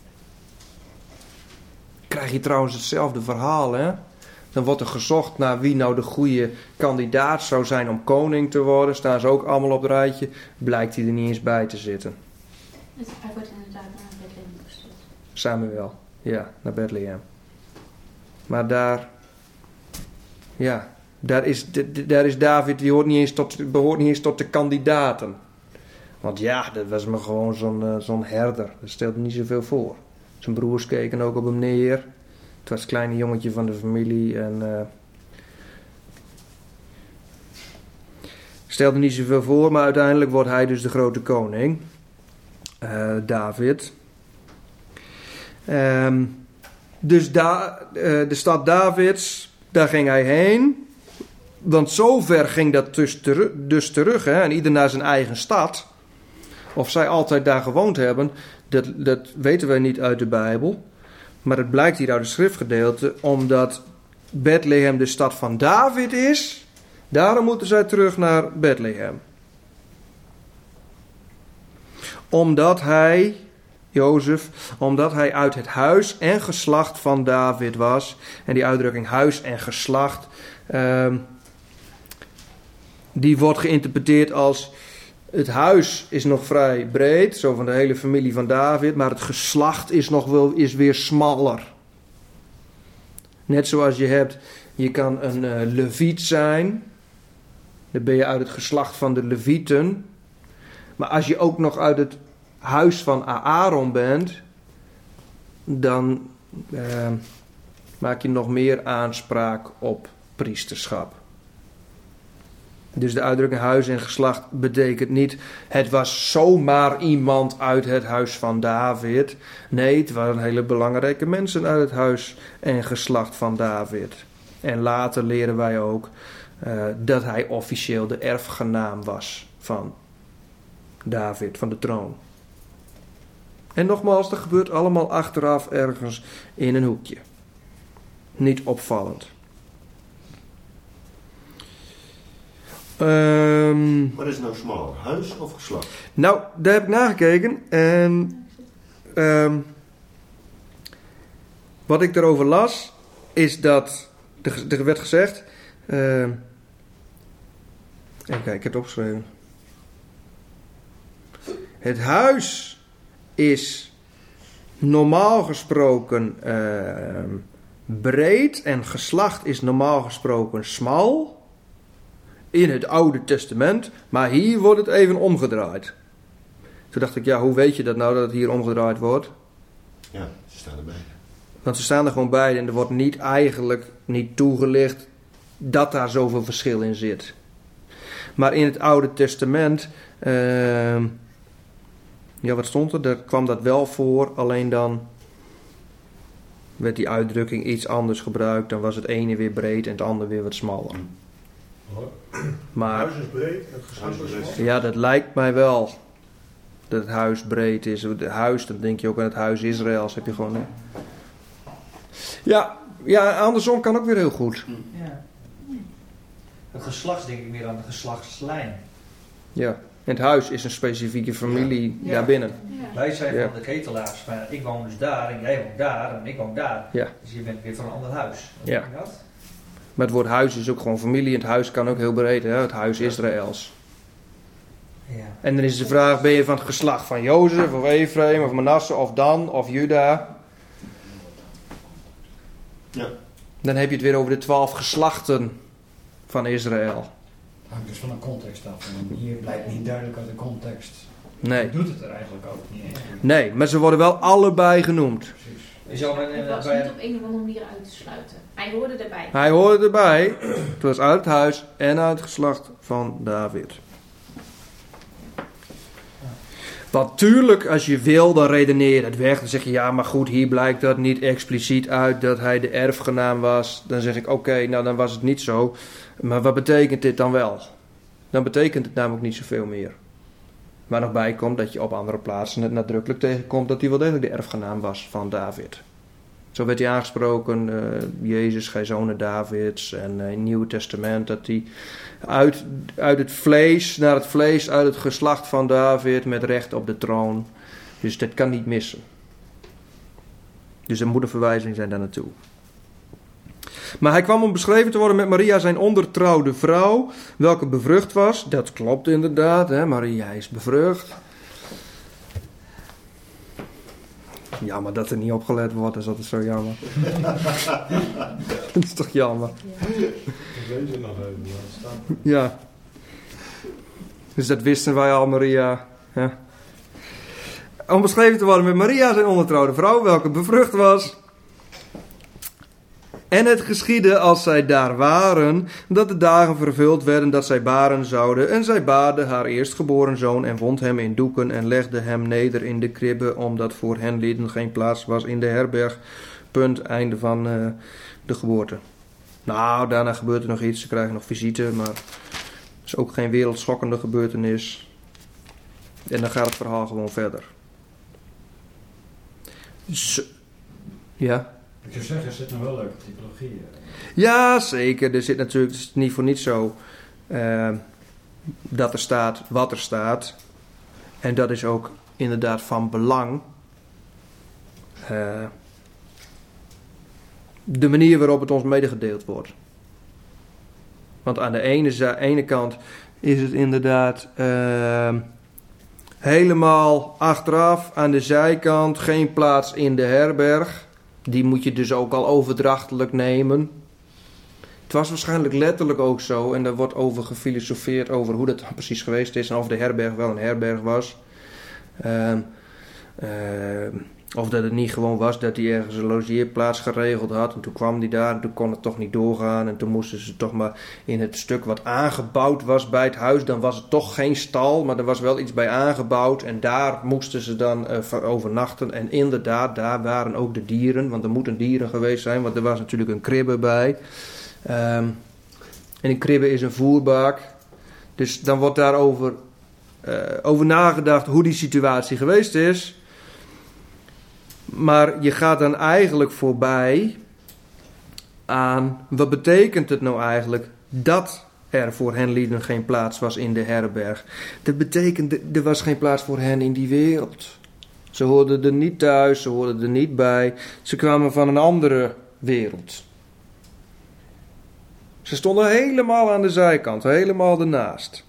Krijg je trouwens hetzelfde verhaal, hè? Dan wordt er gezocht naar wie nou de goede kandidaat zou zijn om koning te worden. Staan ze ook allemaal op het rijtje. Blijkt hij er niet eens bij te zitten. Hij wordt inderdaad naar Bethlehem gestuurd. Samuel, ja, naar Bethlehem. Maar daar, ja, daar is, daar is David, die hoort niet eens tot, behoort niet eens tot de kandidaten. Want ja, dat was maar gewoon zo'n, uh, zo'n herder. Dat stelde niet zoveel voor. Zijn broers keken ook op hem neer. Het was het kleine jongetje van de familie. En uh, stelde niet zoveel voor. Maar uiteindelijk wordt hij dus de grote koning. Uh, David. Um, dus da, uh, de stad Davids. Daar ging hij heen. Want zover ging dat dus, ter, dus terug. Hè? En ieder naar zijn eigen stad. Of zij altijd daar gewoond hebben, dat, dat weten wij niet uit de Bijbel. Maar het blijkt hier uit het schriftgedeelte, omdat Bethlehem de stad van David is. Daarom moeten zij terug naar Bethlehem. Omdat hij, Jozef, omdat hij uit het huis en geslacht van David was. En die uitdrukking huis en geslacht, uh, die wordt geïnterpreteerd als... Het huis is nog vrij breed, zo van de hele familie van David, maar het geslacht is nog wel is weer smaller. Net zoals je hebt, je kan een uh, leviet zijn, dan ben je uit het geslacht van de levieten. Maar als je ook nog uit het huis van Aaron bent, dan uh, maak je nog meer aanspraak op priesterschap. Dus de uitdrukking huis en geslacht betekent niet, het was zomaar iemand uit het huis van David. Nee, het waren hele belangrijke mensen uit het huis en geslacht van David. En later leren wij ook uh, dat hij officieel de erfgenaam was van David, van de troon. En nogmaals, dat gebeurt allemaal achteraf ergens in een hoekje. Niet opvallend. Um, Wat is nou smaller, huis of geslacht? Nou, daar heb ik nagekeken. En um, wat ik erover las, is dat er, er werd gezegd. Uh, even kijken, ik heb het opgeschreven. Het huis is normaal gesproken uh, breed en geslacht is normaal gesproken smal. In het Oude Testament, maar hier wordt het even omgedraaid. Toen dacht ik, ja, hoe weet je dat nou, dat het hier omgedraaid wordt? Ja, ze staan erbij. Want ze staan er gewoon bij en er wordt niet eigenlijk niet toegelicht dat daar zoveel verschil in zit. Maar in het Oude Testament, uh, ja, wat stond er? Daar kwam dat wel voor, alleen dan werd die uitdrukking iets anders gebruikt. Dan was het ene weer breed en het andere weer wat smaller. Maar, het huis is breed, het geslacht is smal. Ja, dat lijkt mij wel. Dat het huis breed is. Het huis, dan denk je ook aan het huis Israëls. Heb je gewoon. Hè? Ja, ja, andersom kan ook weer heel goed. Ja. Het geslacht denk ik meer aan de geslachtslijn. Ja, en het huis is een specifieke familie ja. daarbinnen. Ja. Wij zijn Ja. van de ketelaars, van ik woon dus daar en jij woont daar en ik woon daar. Ja. Dus je bent weer van een ander huis. Ja. Hoe dat? Maar het woord huis is ook gewoon familie. En het huis kan ook heel breed. Hè? Het huis Israëls. Ja. En dan is de vraag, ben je van het geslacht van Jozef of Ephraim of Manasse of Dan of Juda? Ja. Dan heb je het weer over de twaalf geslachten van Israël. Hangt dus van een context af. En hier blijkt niet duidelijk uit de context. Nee. Doet het er eigenlijk ook niet eens. Nee, maar ze worden wel allebei genoemd. Precies. Je zou met, Het was bij, niet op een of andere manier uit te sluiten. Hij hoorde erbij. Hij hoorde erbij. Het was uit het huis en uit het geslacht van David. Want tuurlijk, als je wil, dan redeneer je het weg. Dan zeg je, ja, maar goed, hier blijkt dat niet expliciet uit dat hij de erfgenaam was. Dan zeg ik, oké, okay, nou dan was het niet zo. Maar wat betekent dit dan wel? Dan betekent het namelijk niet zoveel meer. Maar nog bij komt dat je op andere plaatsen het nadrukkelijk tegenkomt dat hij wel degelijk de erfgenaam was van David. Zo werd hij aangesproken, uh, Jezus, gij zonen Davids. En uh, in het Nieuwe Testament dat hij uit, uit het vlees, naar het vlees, uit het geslacht van David met recht op de troon. Dus dat kan niet missen. Dus er moet een verwijzing zijn daar naartoe. Maar hij kwam om beschreven te worden met Maria, zijn ondertrouwde vrouw, welke bevrucht was. Dat klopt inderdaad, hè? Maria is bevrucht. Jammer dat er niet opgelet wordt, dat is altijd zo jammer. Dat is toch jammer. Ik weet het nog even, maar het staat. Ja. Dus dat wisten wij al, Maria. Ja. Om beschreven te worden met Maria, zijn ondertrouwde vrouw, welke bevrucht was. En het geschiedde als zij daar waren, dat de dagen vervuld werden dat zij baren zouden. En zij baarde haar eerstgeboren zoon en wond hem in doeken en legde hem neder in de kribbe, omdat voor hen lieden geen plaats was in de herberg. Punt, einde van uh, de geboorte. Nou, daarna gebeurt er nog iets, ze krijgen nog visite, maar het is ook geen wereldschokkende gebeurtenis. En dan gaat het verhaal gewoon verder. Zo. Ja? Ik zou zeggen, er zit nog wel leuke typologie. Ja, zeker. Er zit natuurlijk, het is niet voor niets zo uh, dat er staat wat er staat. En dat is ook inderdaad van belang. Uh, de manier waarop het ons medegedeeld wordt. Want aan de ene, ene kant is het inderdaad uh, helemaal achteraf. Aan de zijkant geen plaats in de herberg. Die moet je dus ook al overdrachtelijk nemen. Het was waarschijnlijk letterlijk ook zo. En daar wordt over gefilosofeerd over hoe dat precies geweest is. En of de herberg wel een herberg was. Uh, uh, of dat het niet gewoon was dat hij ergens een logeerplaats geregeld had. En toen kwam hij daar en toen kon het toch niet doorgaan. En toen moesten ze toch maar in het stuk wat aangebouwd was bij het huis. Dan was het toch geen stal, maar er was wel iets bij aangebouwd. En daar moesten ze dan uh, overnachten. En inderdaad, daar waren ook de dieren. Want er moeten dieren geweest zijn, want er was natuurlijk een kribbe bij. Um, en een kribbe is een voerbak. Dus dan wordt daarover uh, over nagedacht hoe die situatie geweest is. Maar je gaat dan eigenlijk voorbij aan wat betekent het nou eigenlijk dat er voor hen lieden geen plaats was in de herberg. Dat betekent, er was geen plaats voor hen in die wereld. Ze hoorden er niet thuis, ze hoorden er niet bij. Ze kwamen van een andere wereld. Ze stonden helemaal aan de zijkant, helemaal ernaast.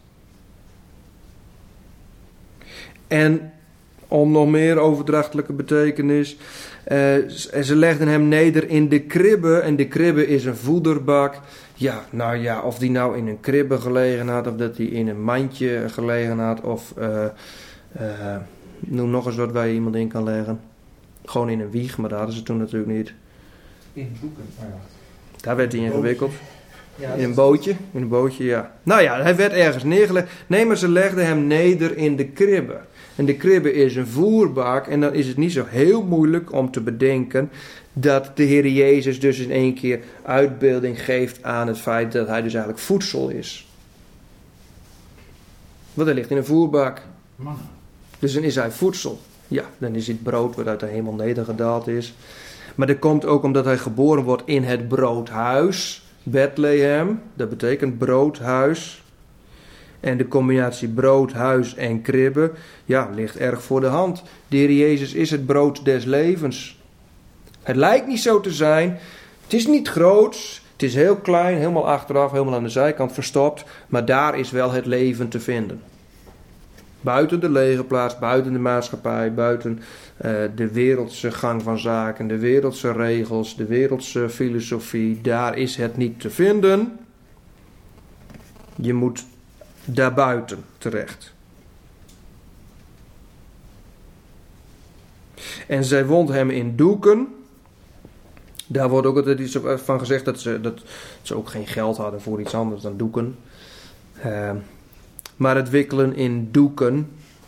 En om nog meer overdrachtelijke betekenis. Uh, ze legden hem neder in de kribbe. En de kribbe is een voederbak. Ja, nou ja, of die nou in een kribbe gelegen had. Of dat hij in een mandje gelegen had. Of uh, uh, noem nog eens wat waar je iemand in kan leggen. Gewoon in een wieg, maar dat hadden ze toen natuurlijk niet. In boeken, oh ja. Daar werd hij ingewikkeld. Ja, in een bootje, in een bootje, ja. Nou ja, hij werd ergens neergelegd. Nee, maar ze legden hem neder in de kribbe. En de kribbe is een voerbak. En dan is het niet zo heel moeilijk om te bedenken dat de Heer Jezus dus in één keer uitbeelding geeft aan het feit dat hij dus eigenlijk voedsel is. Want hij ligt in een voerbak. Man. Dus dan is hij voedsel. Ja, dan is het brood wat uit de hemel nedergedaald is. Maar dat komt ook omdat hij geboren wordt in het broodhuis. Bethlehem, dat betekent broodhuis. En de combinatie brood, huis en kribbe, ja, ligt erg voor de hand. De Heer Jezus is het brood des levens. Het lijkt niet zo te zijn. Het is niet groots. Het is heel klein, helemaal achteraf, helemaal aan de zijkant verstopt. Maar daar is wel het leven te vinden. Buiten de legerplaats, buiten de maatschappij, buiten uh, de wereldse gang van zaken, de wereldse regels, de wereldse filosofie. Daar is het niet te vinden. Je moet daarbuiten terecht. En zij wond hem in doeken. Daar wordt ook altijd iets van gezegd dat ze, dat ze ook geen geld hadden voor iets anders dan doeken. Uh, maar het wikkelen in doeken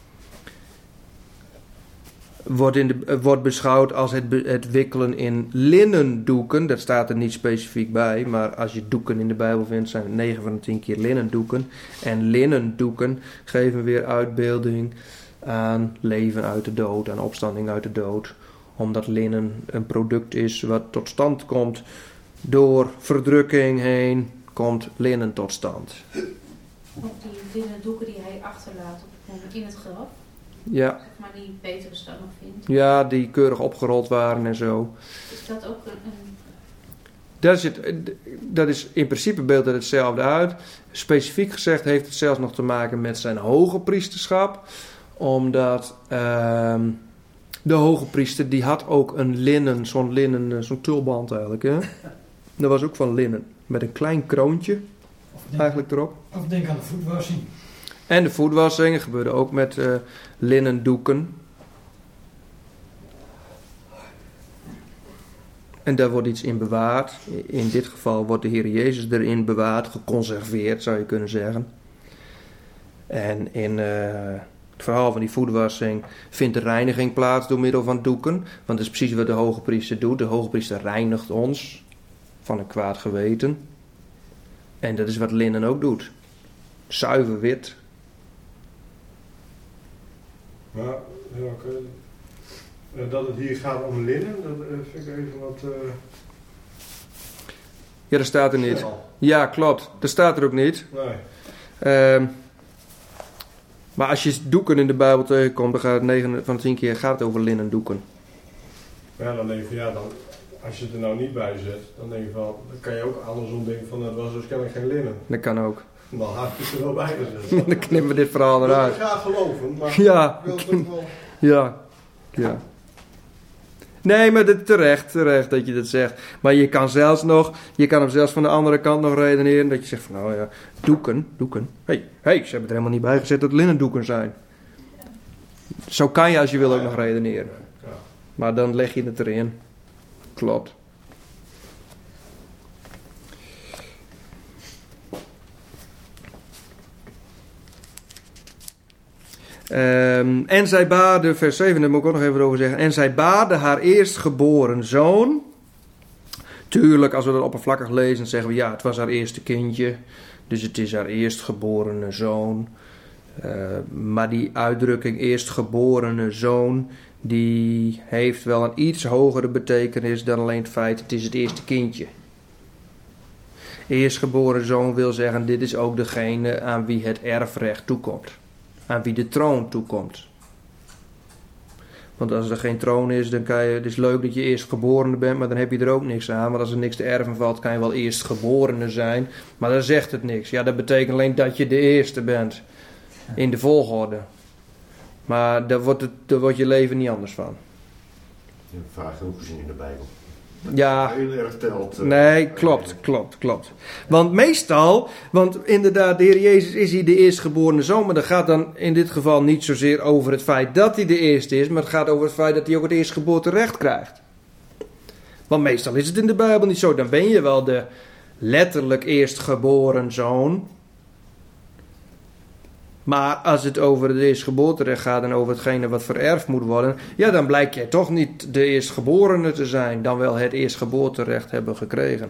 wordt, in de, wordt beschouwd als het, het wikkelen in linnen doeken. Dat staat er niet specifiek bij, maar als je doeken in de Bijbel vindt, zijn het negen van de tien keer linnen doeken. En linnen doeken geven weer uitbeelding aan leven uit de dood, aan opstanding uit de dood. Omdat linnen een product is wat tot stand komt door verdrukking heen, komt linnen tot stand. Ook die linnen doeken die hij achterlaat op, in het graf. Ja. Zeg maar die Petrus dan nog vindt. Ja, die keurig opgerold waren en zo. Is dat ook een... een... Dat is, het, dat is in principe beeldt het hetzelfde uit. Specifiek gezegd heeft het zelfs nog te maken met zijn hoge priesterschap. Omdat uh, de hoge priester, die had ook een linnen, zo'n linnen, zo'n tulband eigenlijk. Hè? Dat was ook van linnen. Met een klein kroontje Denk, eigenlijk erop. Of denk aan de voetwassing. En de voetwassing gebeurde ook met uh, linnen doeken. En daar wordt iets in bewaard. In dit geval wordt de Heer Jezus erin bewaard, geconserveerd zou je kunnen zeggen. En in uh, het verhaal van die voetwassing vindt de reiniging plaats door middel van doeken. Want dat is precies wat de hoge priester doet. De hoge priester reinigt ons van een kwaad geweten. En dat is wat linnen ook doet. Zuiver wit. Maar ja, okay. uh, dat het hier gaat om linnen, dat uh, vind ik even wat... Uh... Ja, dat staat er niet. Ja, klopt. Dat staat er ook niet. Nee. Uh, maar als je doeken in de Bijbel tegenkomt, dan gaat het negen van de tien keer gaat het over linnen doeken. Ja, dan denk je van ja, dan, als je het er nou niet bij zet, dan denk je van, dan kan je ook andersom denken van, dat was waarschijnlijk geen linnen. Dat kan ook. Dan had je het er wel bij gezet. Dan knippen we dit verhaal Ik wil eruit. het graag geloven, maar Ja. ik wil het ook wel... Ja. Ja. Nee, maar dit, terecht, terecht dat je dat zegt. Maar je kan zelfs nog, je kan hem zelfs van de andere kant nog redeneren. Dat je zegt van, nou ja, doeken, doeken. Hé, hey, hey, ze hebben er helemaal niet bij gezet dat het linnendoeken zijn. Zo kan je als je wil ook nog redeneren. Ja. Maar dan leg je het erin. Klopt. Um, en zij baarde, vers zeven, daar moet ik ook nog even over zeggen. En zij baarde haar eerstgeboren zoon. Tuurlijk, als we dat oppervlakkig lezen, zeggen we ja, het was haar eerste kindje. Dus het is haar eerstgeborene zoon. Uh, maar die uitdrukking eerstgeborene zoon, die heeft wel een iets hogere betekenis dan alleen het feit, het is het eerste kindje. Eerstgeboren zoon wil zeggen, dit is ook degene aan wie het erfrecht toekomt. Aan wie de troon toekomt. Want als er geen troon is, dan kan je, het is leuk dat je eerstgeborene bent, maar dan heb je er ook niks aan. Want als er niks te erven valt, kan je wel eerstgeborene zijn, maar dan zegt het niks. Ja, dat betekent alleen dat je de eerste bent. In de volgorde. Maar daar wordt, het, daar wordt je leven niet anders van. Je hebt vaak genoeg gezien in de Bijbel. Ja. Heel erg telt. Uh, Nee, klopt, klopt, klopt. Want meestal, want inderdaad, de Heer Jezus is hier de eerstgeborene zoon, maar dat gaat dan in dit geval niet zozeer over het feit dat hij de eerste is, maar het gaat over het feit dat hij ook het eerstgeboorterecht krijgt. Want meestal is het in de Bijbel niet zo. Dan ben je wel de letterlijk eerstgeboren zoon. Maar als het over het eerstgeboorterecht gaat en over hetgene wat vererfd moet worden, ja, dan blijkt jij toch niet de eerstgeborene te zijn, dan wel het eerstgeboorterecht hebben gekregen.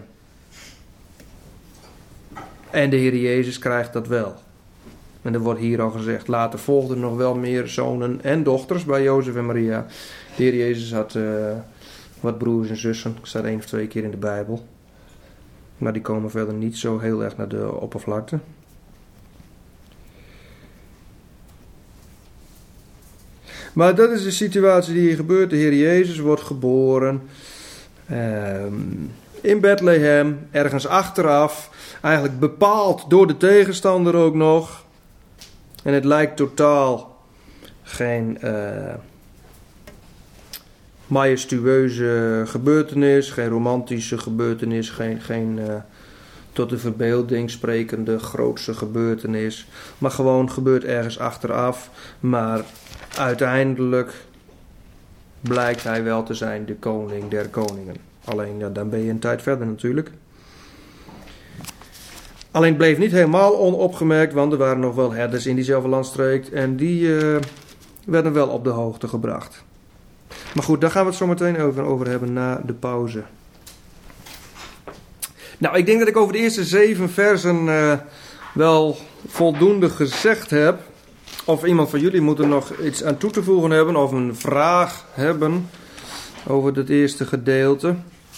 En de Heer Jezus krijgt dat wel. En er wordt hier al gezegd, later volgden nog wel meer zonen en dochters bij Jozef en Maria. De Heer Jezus had uh, wat broers en zussen, dat staat één of twee keer in de Bijbel. Maar die komen verder niet zo heel erg naar de oppervlakte. Maar dat is de situatie die hier gebeurt. De Heer Jezus wordt geboren um, in Bethlehem, ergens achteraf. Eigenlijk bepaald door de tegenstander ook nog. En het lijkt totaal geen uh, majestueuze gebeurtenis, geen romantische gebeurtenis, geen, geen uh, tot de verbeelding sprekende grootse gebeurtenis. Maar gewoon gebeurt ergens achteraf. Maar uiteindelijk blijkt hij wel te zijn de koning der koningen. Alleen, ja, dan ben je een tijd verder natuurlijk. Alleen het bleef niet helemaal onopgemerkt, want er waren nog wel herders in diezelfde landstreek en die uh, werden wel op de hoogte gebracht. Maar goed, daar gaan we het zo meteen over, over hebben na de pauze. Nou, ik denk dat ik over de eerste zeven versen uh, wel voldoende gezegd heb. Of iemand van jullie moet er nog iets aan toe te voegen hebben of een vraag hebben over het eerste gedeelte.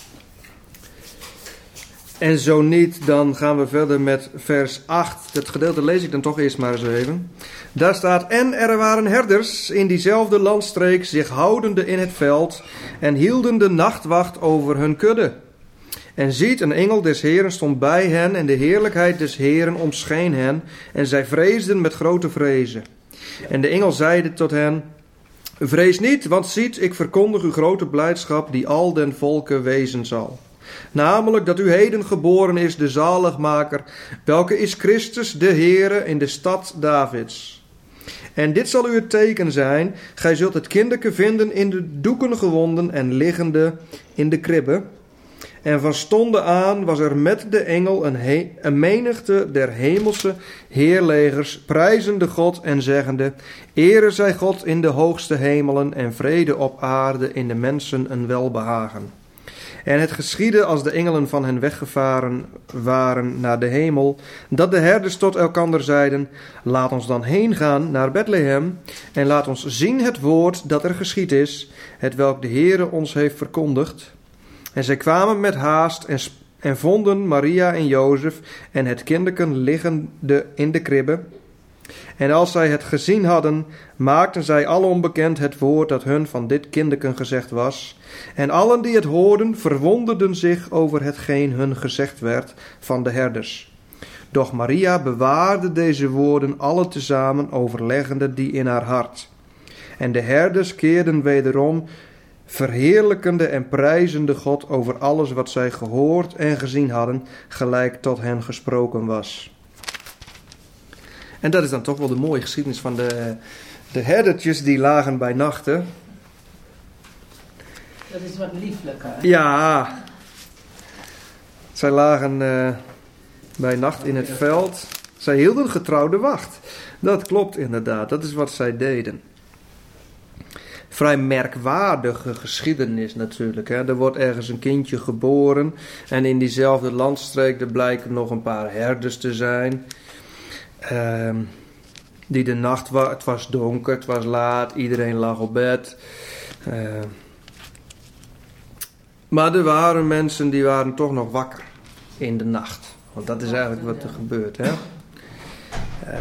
En zo niet, dan gaan we verder met vers acht. Dat gedeelte lees ik dan toch eerst maar eens even. Daar staat, en er waren herders in diezelfde landstreek zich houdende in het veld en hielden de nachtwacht over hun kudde. En ziet, een engel des Heeren stond bij hen en de heerlijkheid des Heeren omscheen hen en zij vreesden met grote vrezen. En de engel zeide tot hen, vrees niet, want ziet, ik verkondig u grote blijdschap die al den volken wezen zal. Namelijk dat u heden geboren is de zaligmaker, welke is Christus de Heere in de stad Davids. En dit zal u het teken zijn, gij zult het kinderke vinden in de doeken gewonden en liggende in de kribbe. En van stonden aan was er met de engel een, he- een menigte der hemelse heerlegers, prijzende God en zeggende, Ere zij God in de hoogste hemelen en vrede op aarde in de mensen een welbehagen. En het geschiedde als de engelen van hen weggevaren waren naar de hemel, dat de herders tot elkander zeiden, laat ons dan heen gaan naar Bethlehem en laat ons zien het woord dat er geschied is, het welk de Heere ons heeft verkondigd. En zij kwamen met haast en, sp- en vonden Maria en Jozef en het kinderken liggende in de kribbe. En als zij het gezien hadden, maakten zij alom bekend het woord dat hun van dit kinderken gezegd was. En allen die het hoorden, verwonderden zich over hetgeen hun gezegd werd van de herders. Doch Maria bewaarde deze woorden alle tezamen, overleggende die in haar hart. En de herders keerden wederom, verheerlijkende en prijzende God over alles wat zij gehoord en gezien hadden, gelijk tot hen gesproken was. En dat is dan toch wel de mooie geschiedenis van de, De herdertjes die lagen bij nachten. Dat is wat lieflijker. Ja. Zij lagen uh, bij nacht in het veld. Zij hielden getrouwde wacht. Dat klopt inderdaad. Dat is wat zij deden. Vrij merkwaardige geschiedenis natuurlijk. Hè. Er wordt ergens een kindje geboren. En in diezelfde landstreek er blijken nog een paar herders te zijn. Uh, die de nacht... Wa- het was donker, het was laat. Iedereen lag op bed. Uh, maar er waren mensen die waren toch nog wakker in de nacht. Want dat is eigenlijk wat er gebeurt. Hè. Uh,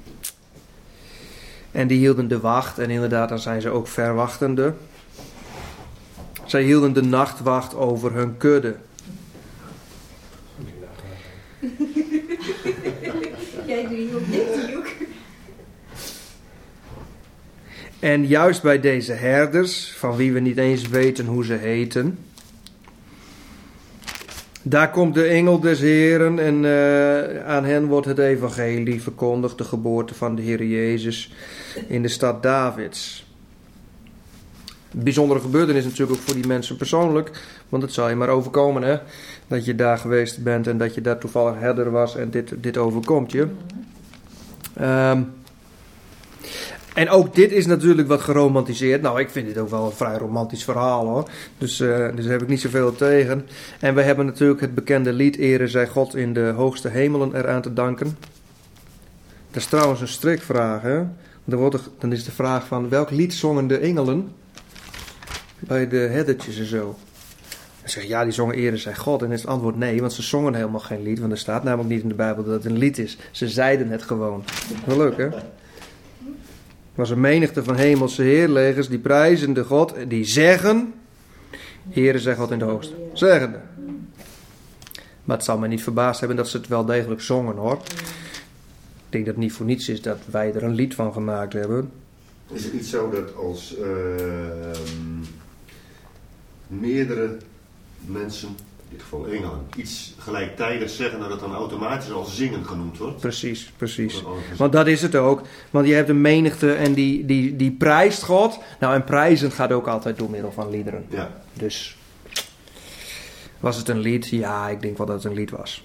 En die hielden de wacht. En inderdaad, dan zijn ze ook verwachtende. Zij hielden de nachtwacht over hun kudde. Jij doet ook dit ook. En juist bij deze herders, van wie we niet eens weten hoe ze heten, daar komt de engel des Heren en uh, aan hen wordt het evangelie verkondigd, de geboorte van de Heer Jezus in de stad Davids. Een bijzondere gebeurtenis natuurlijk ook voor die mensen persoonlijk, want het zal je maar overkomen, hè, dat je daar geweest bent en dat je daar toevallig herder was en dit, dit overkomt je. Um, En ook dit is natuurlijk wat geromantiseerd. Nou, ik vind dit ook wel een vrij romantisch verhaal hoor. Dus, uh, dus daar heb ik niet zoveel tegen. En we hebben natuurlijk het bekende lied Ere zij God in de hoogste hemelen eraan te danken. Dat is trouwens een strikvraag. Hè? Dan, wordt er, dan is de vraag van welk lied zongen de engelen bij de herdertjes en zo. En zeggen ja, die zongen Ere zij God. En dan is het antwoord nee, want ze zongen helemaal geen lied. Want er staat namelijk niet in de Bijbel dat het een lied is. Ze zeiden het gewoon. Wel leuk hè? Er was een menigte van hemelse heerlegers die prijzen de God, die zeggen, Heere zij God in de hoogste. Zeggende. Maar het zal mij niet verbaasd hebben dat ze het wel degelijk zongen hoor. Ik denk dat het niet voor niets is dat wij er een lied van gemaakt hebben. Is het niet zo dat als uh, meerdere mensen, in dit geval engelen, iets gelijktijdig zeggen, dat het dan automatisch als zingen genoemd wordt? Precies, precies. Want dat is het ook. Want je hebt een menigte en die, die, die prijst God. Nou, en prijzen gaat ook altijd door middel van liederen. Ja. Dus was het een lied? Ja, ik denk wel dat het een lied was.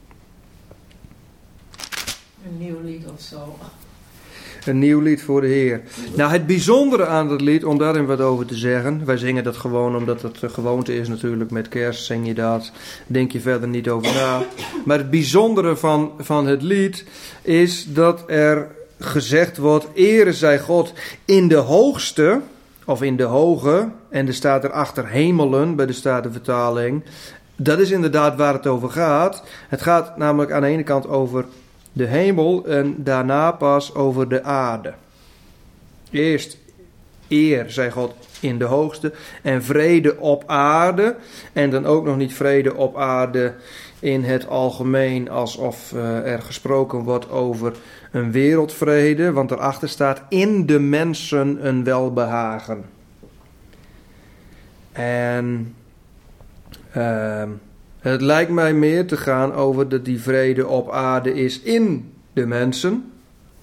Een nieuw lied of zo. Een nieuw lied voor de Heer. Nou, het bijzondere aan dat lied, om daarin wat over te zeggen. Wij zingen dat gewoon omdat het gewoonte is natuurlijk. Met kerst zing je dat. Denk je verder niet over na. Maar het bijzondere van, van het lied is dat er gezegd wordt: Ere zij God in de hoogste, of in de hoge. En er staat erachter hemelen bij de Statenvertaling. Dat is inderdaad waar het over gaat. Het gaat namelijk aan de ene kant over de hemel en daarna pas over de aarde. Eerst eer, zij God, in de hoogste en vrede op aarde. En dan ook nog niet vrede op aarde in het algemeen, alsof uh, er gesproken wordt over een wereldvrede. Want erachter staat in de mensen een welbehagen. En Uh, Het lijkt mij meer te gaan over dat die vrede op aarde is in de mensen.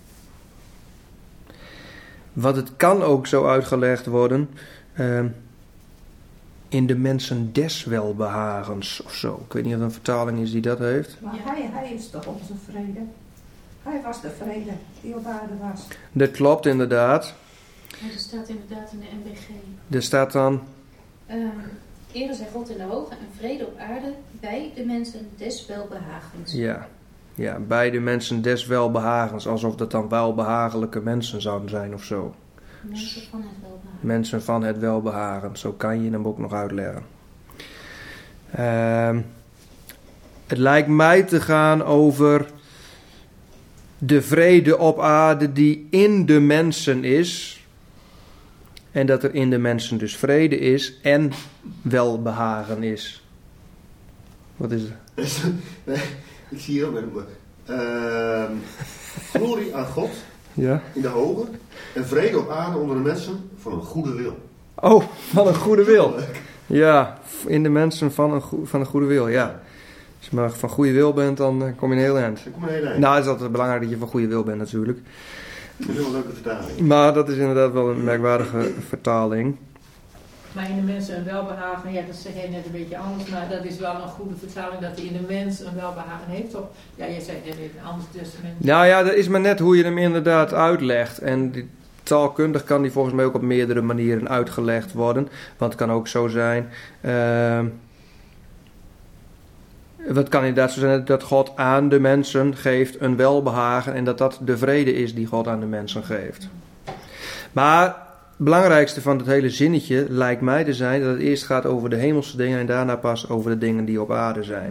Want het kan ook zo uitgelegd worden. Uh, in de mensen des welbehagens of zo. Ik weet niet of er een vertaling is die dat heeft. Maar hij, hij is toch onze vrede. Hij was de vrede die op aarde was. Dat klopt inderdaad. Ja, er staat inderdaad in de N B G. Er staat dan... Uh, Ere zij God in de hoge en vrede op aarde bij de mensen des welbehagens. Ja, ja, bij de mensen des welbehagens. Alsof dat dan welbehagelijke mensen zouden zijn of zo. Mensen van het welbehagen. Mensen van het welbehagen. Zo kan je hem ook nog uitleggen. Uh, het lijkt mij te gaan over de vrede op aarde die in de mensen is. En dat er in de mensen dus vrede is en welbehagen is. Wat is het? Nee, ik zie hier met hem. Uh, glorie aan God ja? in de hoge en vrede op aarde onder de mensen van een goede wil. Oh, van een goede wil. Ja, in de mensen van een, go- van een goede wil, ja. Als je maar van goede wil bent, dan kom je een heel eind. Dan kom je een heel eind. Nou, het is altijd belangrijk dat je van goede wil bent natuurlijk. Dat is wel een leuke vertaling. Maar dat is inderdaad wel een merkwaardige vertaling. Maar in de mensen een welbehagen, ja, dat zeg jij net een beetje anders, maar dat is wel een goede vertaling dat hij in de mens een welbehagen heeft, toch? Ja, je zei net in het Andere Testament. Nou ja, dat is maar net hoe je hem inderdaad uitlegt. En die, taalkundig kan die volgens mij ook op meerdere manieren uitgelegd worden. Want het kan ook zo zijn... Uh, het kan inderdaad zo zijn dat God aan de mensen geeft een welbehagen en dat dat de vrede is die God aan de mensen geeft. Maar het belangrijkste van het hele zinnetje lijkt mij te zijn dat het eerst gaat over de hemelse dingen en daarna pas over de dingen die op aarde zijn.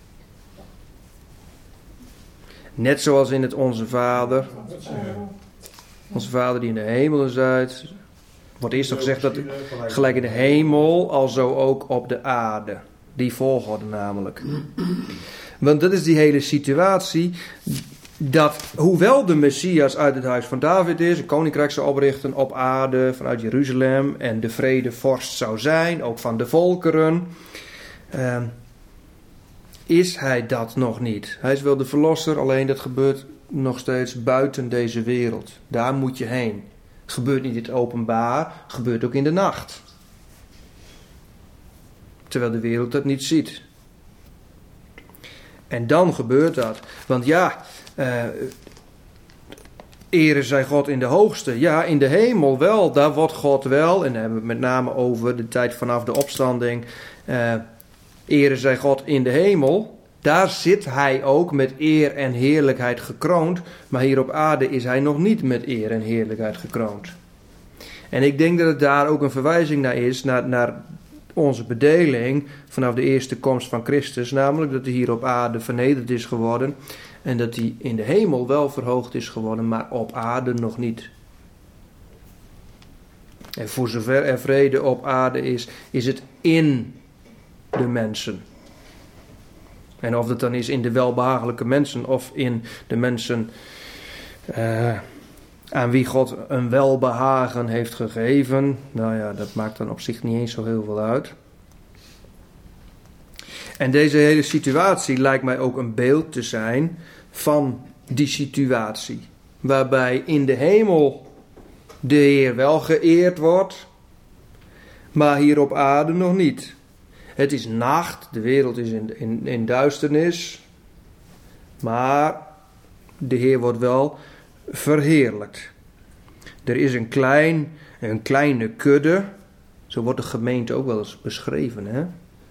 Net zoals in het Onze Vader. Onze Vader die in de hemel is uit. Wordt eerst al gezegd dat gelijk in de hemel, alzo ook op de aarde. Die volgorde namelijk. Want dat is die hele situatie. Dat hoewel de Messias uit het huis van David is, een koninkrijk zou oprichten op aarde vanuit Jeruzalem en de vredevorst zou zijn, ook van de volkeren, uh, is hij dat nog niet. Hij is wel de verlosser, alleen dat gebeurt nog steeds buiten deze wereld. Daar moet je heen. Het gebeurt niet in het openbaar, het gebeurt ook in de nacht. Terwijl de wereld dat niet ziet. En dan gebeurt dat. Want ja, uh, ere zij God in de hoogste. Ja, in de hemel wel. Daar wordt God wel. En dan hebben we het met name over de tijd vanaf de opstanding. Uh, ere zij God in de hemel. Daar zit hij ook met eer en heerlijkheid gekroond. Maar hier op aarde is hij nog niet met eer en heerlijkheid gekroond. En ik denk dat het daar ook een verwijzing naar is. Naar... naar onze bedeling vanaf de eerste komst van Christus, namelijk dat hij hier op aarde vernederd is geworden en dat hij in de hemel wel verhoogd is geworden, maar op aarde nog niet. En voor zover er vrede op aarde is, is het in de mensen. En of dat dan is in de welbehagelijke mensen of in de mensen uh, aan wie God een welbehagen heeft gegeven. Nou ja, dat maakt dan op zich niet eens zo heel veel uit. En deze hele situatie lijkt mij ook een beeld te zijn van die situatie. Waarbij in de hemel de Heer wel geëerd wordt, maar hier op aarde nog niet. Het is nacht, de wereld is in, in, in duisternis, maar de Heer wordt wel verheerlijkt. Er is een, klein, een kleine kudde. Zo wordt de gemeente ook wel eens beschreven. Hè?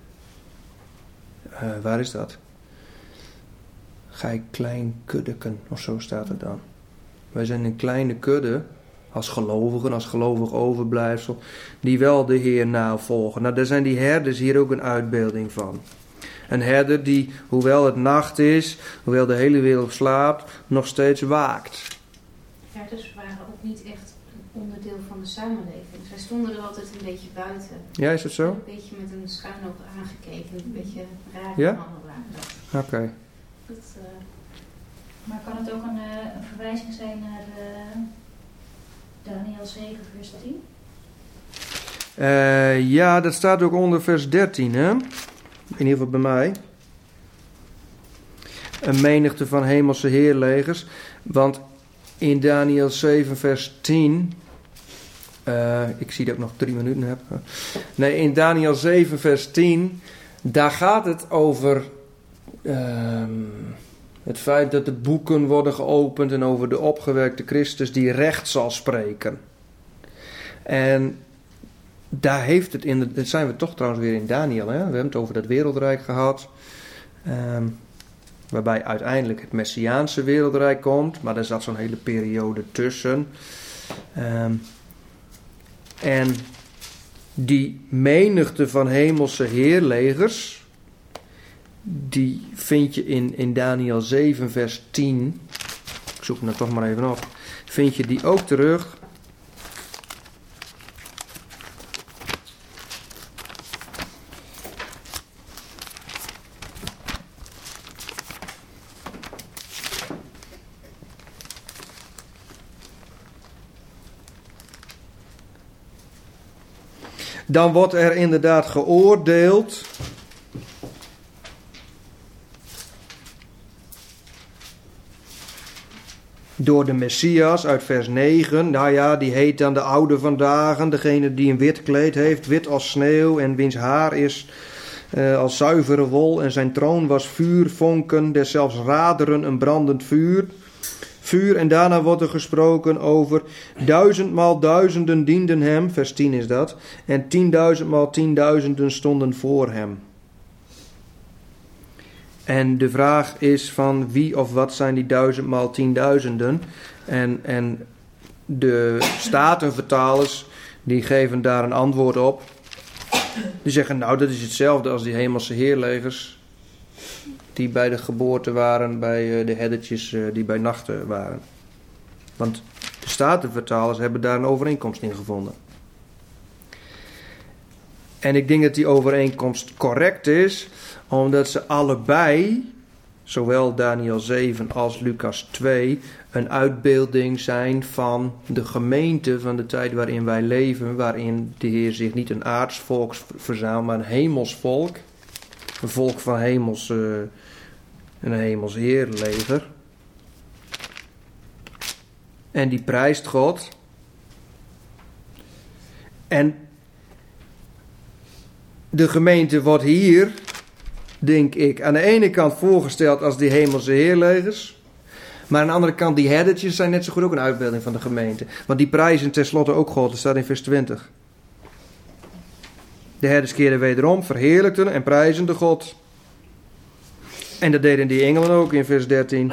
Uh, waar is dat? Gij klein kuddeken, of zo staat het dan. Wij zijn een kleine kudde, als gelovigen, als gelovig overblijfsel, die wel de Heer navolgen. Nou, daar zijn die herders hier ook een uitbeelding van. Een herder die, hoewel het nacht is, hoewel de hele wereld slaapt, nog steeds waakt. Herders waren ook niet echt een onderdeel van de samenleving. Zij stonden er altijd een beetje buiten. Ja, is het zo? Een beetje met een schuin oog aangekeken. Een beetje rare ja? mannen waren dat. Oké. Okay. Uh... Maar kan het ook een, uh, een verwijzing zijn naar uh, Daniel zeven vers tien? Uh, ja, dat staat ook onder vers dertien, hè? In ieder geval bij mij. Een menigte van hemelse heerlegers. Want in Daniel zeven vers tien... Uh, ik zie dat ik nog drie minuten heb. Nee, in Daniel zeven vers tien... Daar gaat het over... Uh, het feit dat de boeken worden geopend... en over de opgewekte Christus die recht zal spreken. En... Daar heeft het in, de, dat zijn we toch trouwens weer in Daniel. Hè? We hebben het over dat wereldrijk gehad. Um, waarbij uiteindelijk het Messiaanse wereldrijk komt. Maar er zat zo'n hele periode tussen. Um, en die menigte van hemelse heerlegers. Die vind je in, in Daniel zeven vers tien. Ik zoek hem er toch maar even op. Vind je die ook terug. Dan wordt er inderdaad geoordeeld. door de Messias uit vers negen. Nou ja, die heet dan de oude vandaag, degene die een wit kleed heeft, wit als sneeuw en wiens haar is uh, als zuivere wol en zijn troon was vuurvonken, deszelfs raderen een brandend vuur. Vuur en daarna wordt er gesproken over duizendmaal duizenden dienden hem, vers tien is dat, en tienduizendmaal tienduizenden stonden voor hem. En de vraag is van wie of wat zijn die duizendmaal tienduizenden? En, en de statenvertalers die geven daar een antwoord op. Die zeggen nou dat is hetzelfde als die hemelse heerlegers die bij de geboorte waren bij de herdertjes die bij nachten waren. Want de statenvertalers hebben daar een overeenkomst in gevonden. En ik denk dat die overeenkomst correct is, omdat ze allebei, zowel Daniel zeven als Lucas twee, een uitbeelding zijn van de gemeente van de tijd waarin wij leven, waarin de Heer zich niet een aards volk verzamelt, maar een hemels volk. Een volk van hemels, uh, een hemels heerleger. En die prijst God. En de gemeente wordt hier, denk ik, aan de ene kant voorgesteld als die hemelse heerlegers. Maar aan de andere kant, die herdertjes zijn net zo goed ook een uitbeelding van de gemeente. Want die prijzen tenslotte ook God, dat staat in vers twintig. De herders keerden wederom, verheerlijkten en prijzenden God. En dat deden die engelen ook in vers dertien.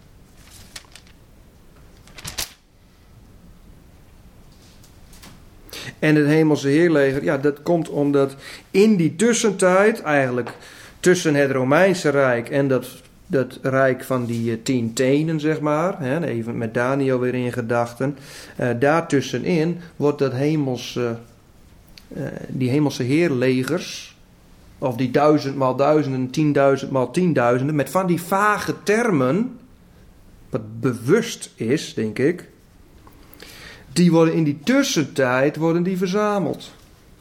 En het hemelse heerleger, ja, dat komt omdat in die tussentijd, eigenlijk tussen het Romeinse Rijk en dat, dat rijk van die uh, tien tenen, zeg maar, hè, even met Daniel weer in gedachten, uh, daartussenin wordt dat hemelse, uh, die hemelse heerlegers, of die duizendmaal duizenden, tienduizendmaal tienduizenden, met van die vage termen, wat bewust is, denk ik, die worden in die tussentijd worden die verzameld.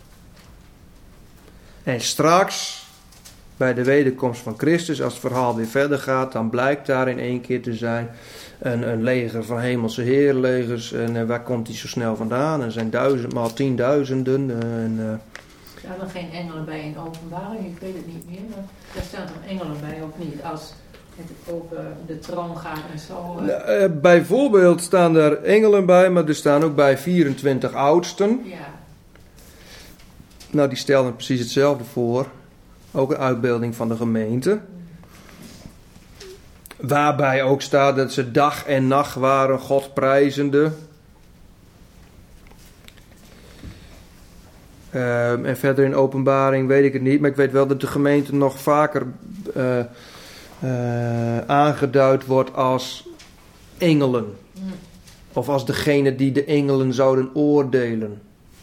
En straks, bij de wederkomst van Christus, als het verhaal weer verder gaat, dan blijkt daar in één keer te zijn een, een leger van hemelse heerlegers. En uh, waar komt die zo snel vandaan? En zijn duizendmaal tienduizenden. Uh, en, uh, staan er geen engelen bij in openbaring? Ik weet het niet meer. Maar daar staan er engelen bij of niet? Als het over de troon gaat en zo. Uh. Uh, bijvoorbeeld staan er engelen bij, maar er staan ook bij vierentwintig oudsten. Ja. Nou, die stellen precies hetzelfde voor. Ook een uitbeelding van de gemeente. Waarbij ook staat dat ze dag en nacht waren God prijzende. Uh, en verder in openbaring weet ik het niet. Maar ik weet wel dat de gemeente nog vaker uh, uh, aangeduid wordt als engelen. Mm. Of als degene die de engelen zouden oordelen.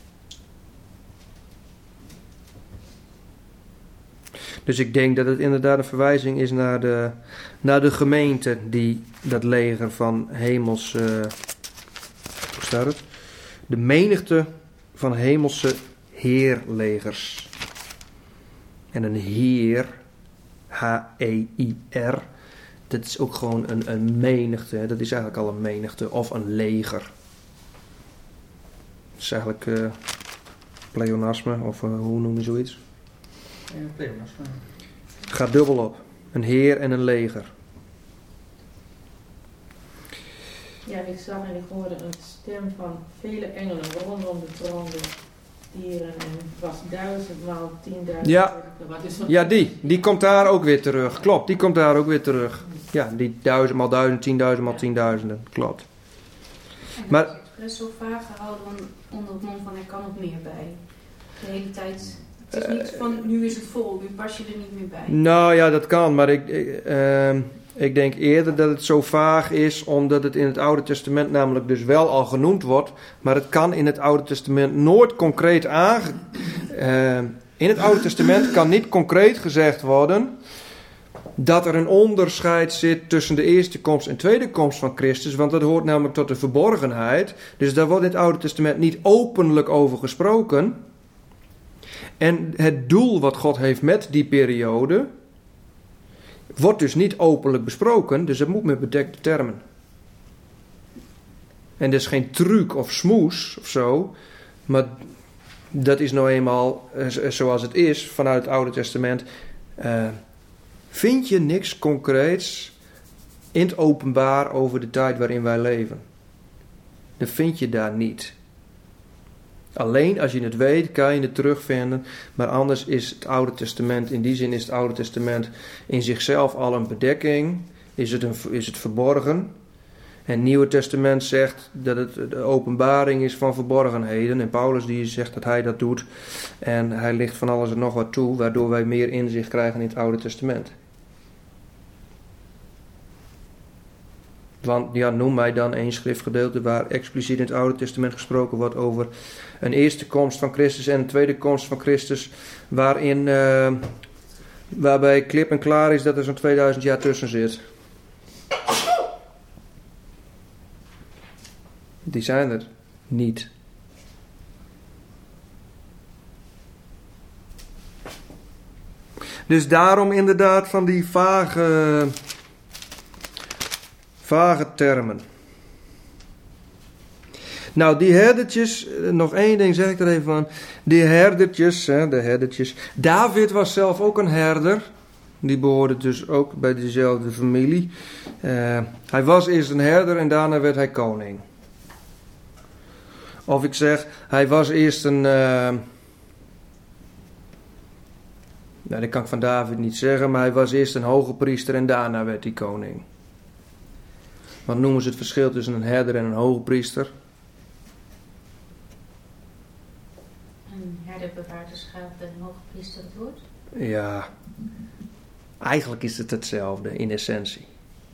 Dus ik denk dat het inderdaad een verwijzing is naar de, naar de gemeente die dat leger van hemels... Uh, hoe staat het? De menigte van hemelse heerlegers. En een heer, H E I R, dat is ook gewoon een, een menigte. Hè? Dat is eigenlijk al een menigte of een leger. Dat is eigenlijk uh, pleonasme of uh, hoe noem je zoiets? Ja, pleonasme. Gaat dubbel op. Een heer en een leger. Ja, ik zag en ik hoorde een stem van vele engelen rondom de troon der dieren en het was duizendmaal tienduizend. Ja, Wat is dat? ja die, die komt daar ook weer terug. Klopt, die komt daar ook weer terug. Ja, die duizendmaal duizend, tienduizendmaal tienduizenden. Klopt. En Maar dat is expres zo vaag gehouden onder het mom van er kan nog meer bij. De hele tijd. Het is niet van nu is het vol, nu pas je er niet meer bij. Nou ja, dat kan, maar ik, ik, uh, ik denk eerder dat het zo vaag is, omdat het in het Oude Testament namelijk dus wel al genoemd wordt, maar het kan in het Oude Testament nooit concreet aange... Uh, in het Oude Testament kan niet concreet gezegd worden dat er een onderscheid zit tussen de eerste komst en tweede komst van Christus, want dat hoort namelijk tot de verborgenheid. Dus daar wordt in het Oude Testament niet openlijk over gesproken. En het doel wat God heeft met die periode wordt dus niet openlijk besproken, dus het moet met bedekte termen. En dat is geen truc of smoes of zo. Maar dat is nou eenmaal uh, zoals het is vanuit het Oude Testament. Uh, vind je niks concreets in het openbaar over de tijd waarin wij leven. Dat vind je daar niet. Alleen als je het weet, kan je het terugvinden. Maar anders is het Oude Testament, in die zin is het Oude Testament in zichzelf al een bedekking. Is het, een, is het verborgen. En het Nieuwe Testament zegt dat het de openbaring is van verborgenheden. En Paulus die zegt dat hij dat doet. En hij ligt van alles en nog wat toe, waardoor wij meer inzicht krijgen in het Oude Testament. Want ja, noem mij dan één schriftgedeelte waar expliciet in het Oude Testament gesproken wordt over een eerste komst van Christus en een tweede komst van Christus. Waarin, uh, waarbij klip en klaar is dat er zo'n tweeduizend jaar tussen zit. Die zijn er niet. Dus daarom inderdaad van die vage, vage termen. Nou, die herdertjes, nog één ding zeg ik er even van. Die herdertjes, hè, de herdertjes. David was zelf ook een herder. Die behoorde dus ook bij dezelfde familie. Uh, hij was eerst een herder en daarna werd hij koning. Of ik zeg, hij was eerst een... Uh, nou, dat kan ik van David niet zeggen, maar hij was eerst een hoge priester en daarna werd hij koning. Wat noemen ze het verschil tussen een herder en een hoge priester? Een herder bewaart de schaap en een hoge priester het woord? Ja, eigenlijk is het hetzelfde in essentie.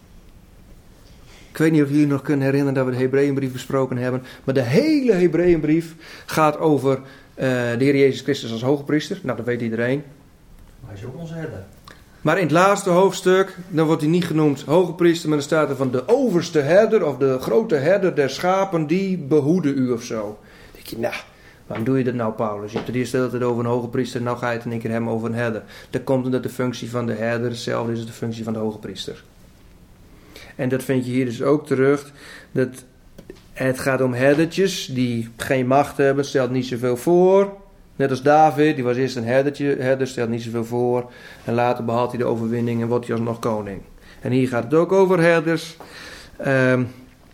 Ik weet niet of jullie nog kunnen herinneren dat we de Hebreeënbrief besproken hebben. Maar de hele Hebreeënbrief gaat over uh, de Heer Jezus Christus als hoge priester. Nou, dat weet iedereen. Maar hij is ook onze herder. Maar in het laatste hoofdstuk, dan wordt hij niet genoemd hoge priester, maar dan staat er van de overste herder of de grote herder der schapen, die behoeden u of zo. Dan denk je, nou, waarom doe je dat nou, Paulus? Je hebt het eerst de hele tijd over een hoge priester, nou ga je het in één keer hebben over een herder. Dat komt omdat de functie van de herder hetzelfde is als de functie van de hoge priester. En dat vind je hier dus ook terug. Dat het gaat om herdertjes die geen macht hebben, stelt niet zoveel voor. Net als David, die was eerst een herdertje, herder, stelt niet zoveel voor. En later behaalt hij de overwinning en wordt hij alsnog koning. En hier gaat het ook over herders. Um,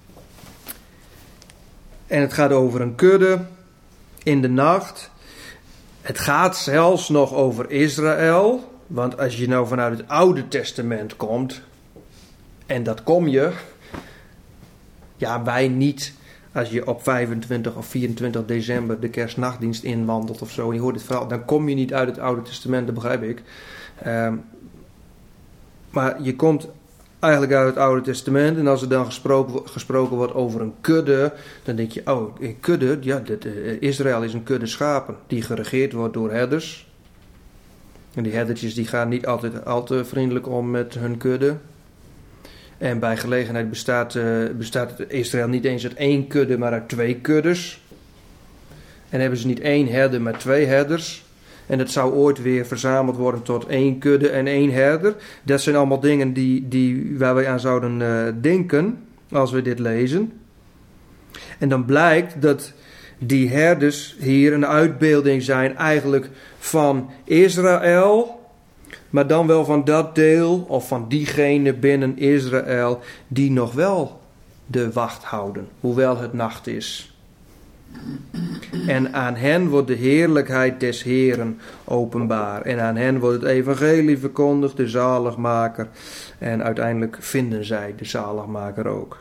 en het gaat over een kudde in de nacht. Het gaat zelfs nog over Israël. Want als je nou vanuit het Oude Testament komt... En dat kom je, ja, wij niet, als je op vijfentwintig of vierentwintig december de kerstnachtdienst inwandelt of zo, en je hoort het verhaal, dan kom je niet uit het Oude Testament, dat begrijp ik. Um, maar je komt eigenlijk uit het Oude Testament, en als er dan gesproken, gesproken wordt over een kudde, dan denk je, oh, een kudde, ja, dit, uh, Israël is een kudde schapen, die geregeerd wordt door herders. En die herdertjes die gaan niet altijd al te vriendelijk om met hun kudde. En bij gelegenheid bestaat, uh, bestaat Israël niet eens uit één kudde, maar uit twee kuddes. En hebben ze niet één herder, maar twee herders. En dat zou ooit weer verzameld worden tot één kudde en één herder. Dat zijn allemaal dingen die, die, waar wij aan zouden uh, denken als we dit lezen. En dan blijkt dat die herders hier een uitbeelding zijn eigenlijk van Israël... Maar dan wel van dat deel of van diegene binnen Israël die nog wel de wacht houden, hoewel het nacht is. En aan hen wordt de heerlijkheid des Heeren openbaar. En aan hen wordt het evangelie verkondigd, de zaligmaker. En uiteindelijk vinden zij de zaligmaker ook.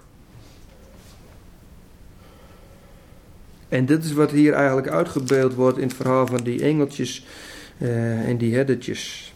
En dit is wat hier eigenlijk uitgebeeld wordt in het verhaal van die engeltjes uh, en die herdertjes.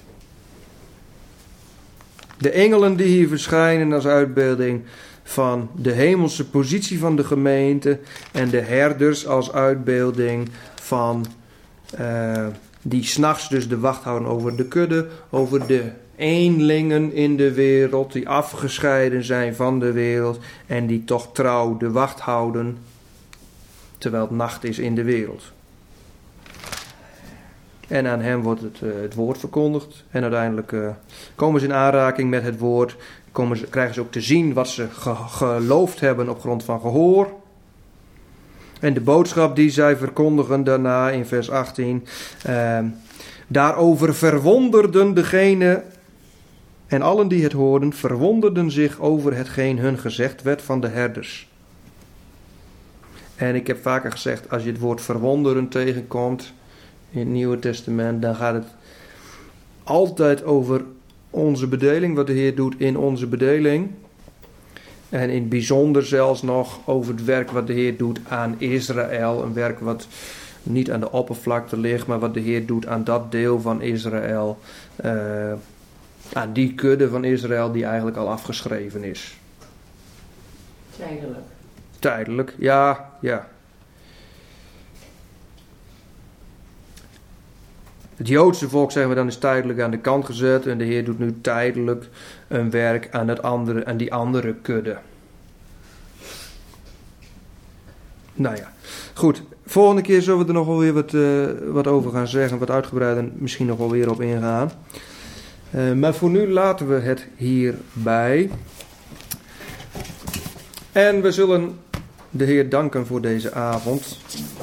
De engelen die hier verschijnen als uitbeelding van de hemelse positie van de gemeente en de herders als uitbeelding van uh, die 's nachts dus de wacht houden over de kudde, over de eenlingen in de wereld die afgescheiden zijn van de wereld en die toch trouw de wacht houden terwijl het nacht is in de wereld. En aan hem wordt het, uh, het woord verkondigd. En uiteindelijk uh, komen ze in aanraking met het woord. Komen ze, krijgen ze ook te zien wat ze ge- geloofd hebben op grond van gehoor. En de boodschap die zij verkondigen daarna in vers achttien. Uh, daarover verwonderden degene. En allen die het hoorden verwonderden zich over hetgeen hun gezegd werd van de herders. En ik heb vaker gezegd, als je het woord verwonderen tegenkomt in het Nieuwe Testament, dan gaat het altijd over onze bedeling, wat de Heer doet in onze bedeling. En in het bijzonder zelfs nog over het werk wat de Heer doet aan Israël. Een werk wat niet aan de oppervlakte ligt, maar wat de Heer doet aan dat deel van Israël. Uh, aan die kudde van Israël die eigenlijk al afgeschreven is. Tijdelijk. Tijdelijk, ja, ja. Het Joodse volk, zeggen we dan, is tijdelijk aan de kant gezet. En de Heer doet nu tijdelijk een werk aan, het andere, aan die andere kudde. Nou ja, goed. Volgende keer zullen we er nog wel weer wat, uh, wat over gaan zeggen. Wat uitgebreider misschien nog wel weer op ingaan. Uh, maar voor nu laten we het hierbij. En we zullen de Heer danken voor deze avond.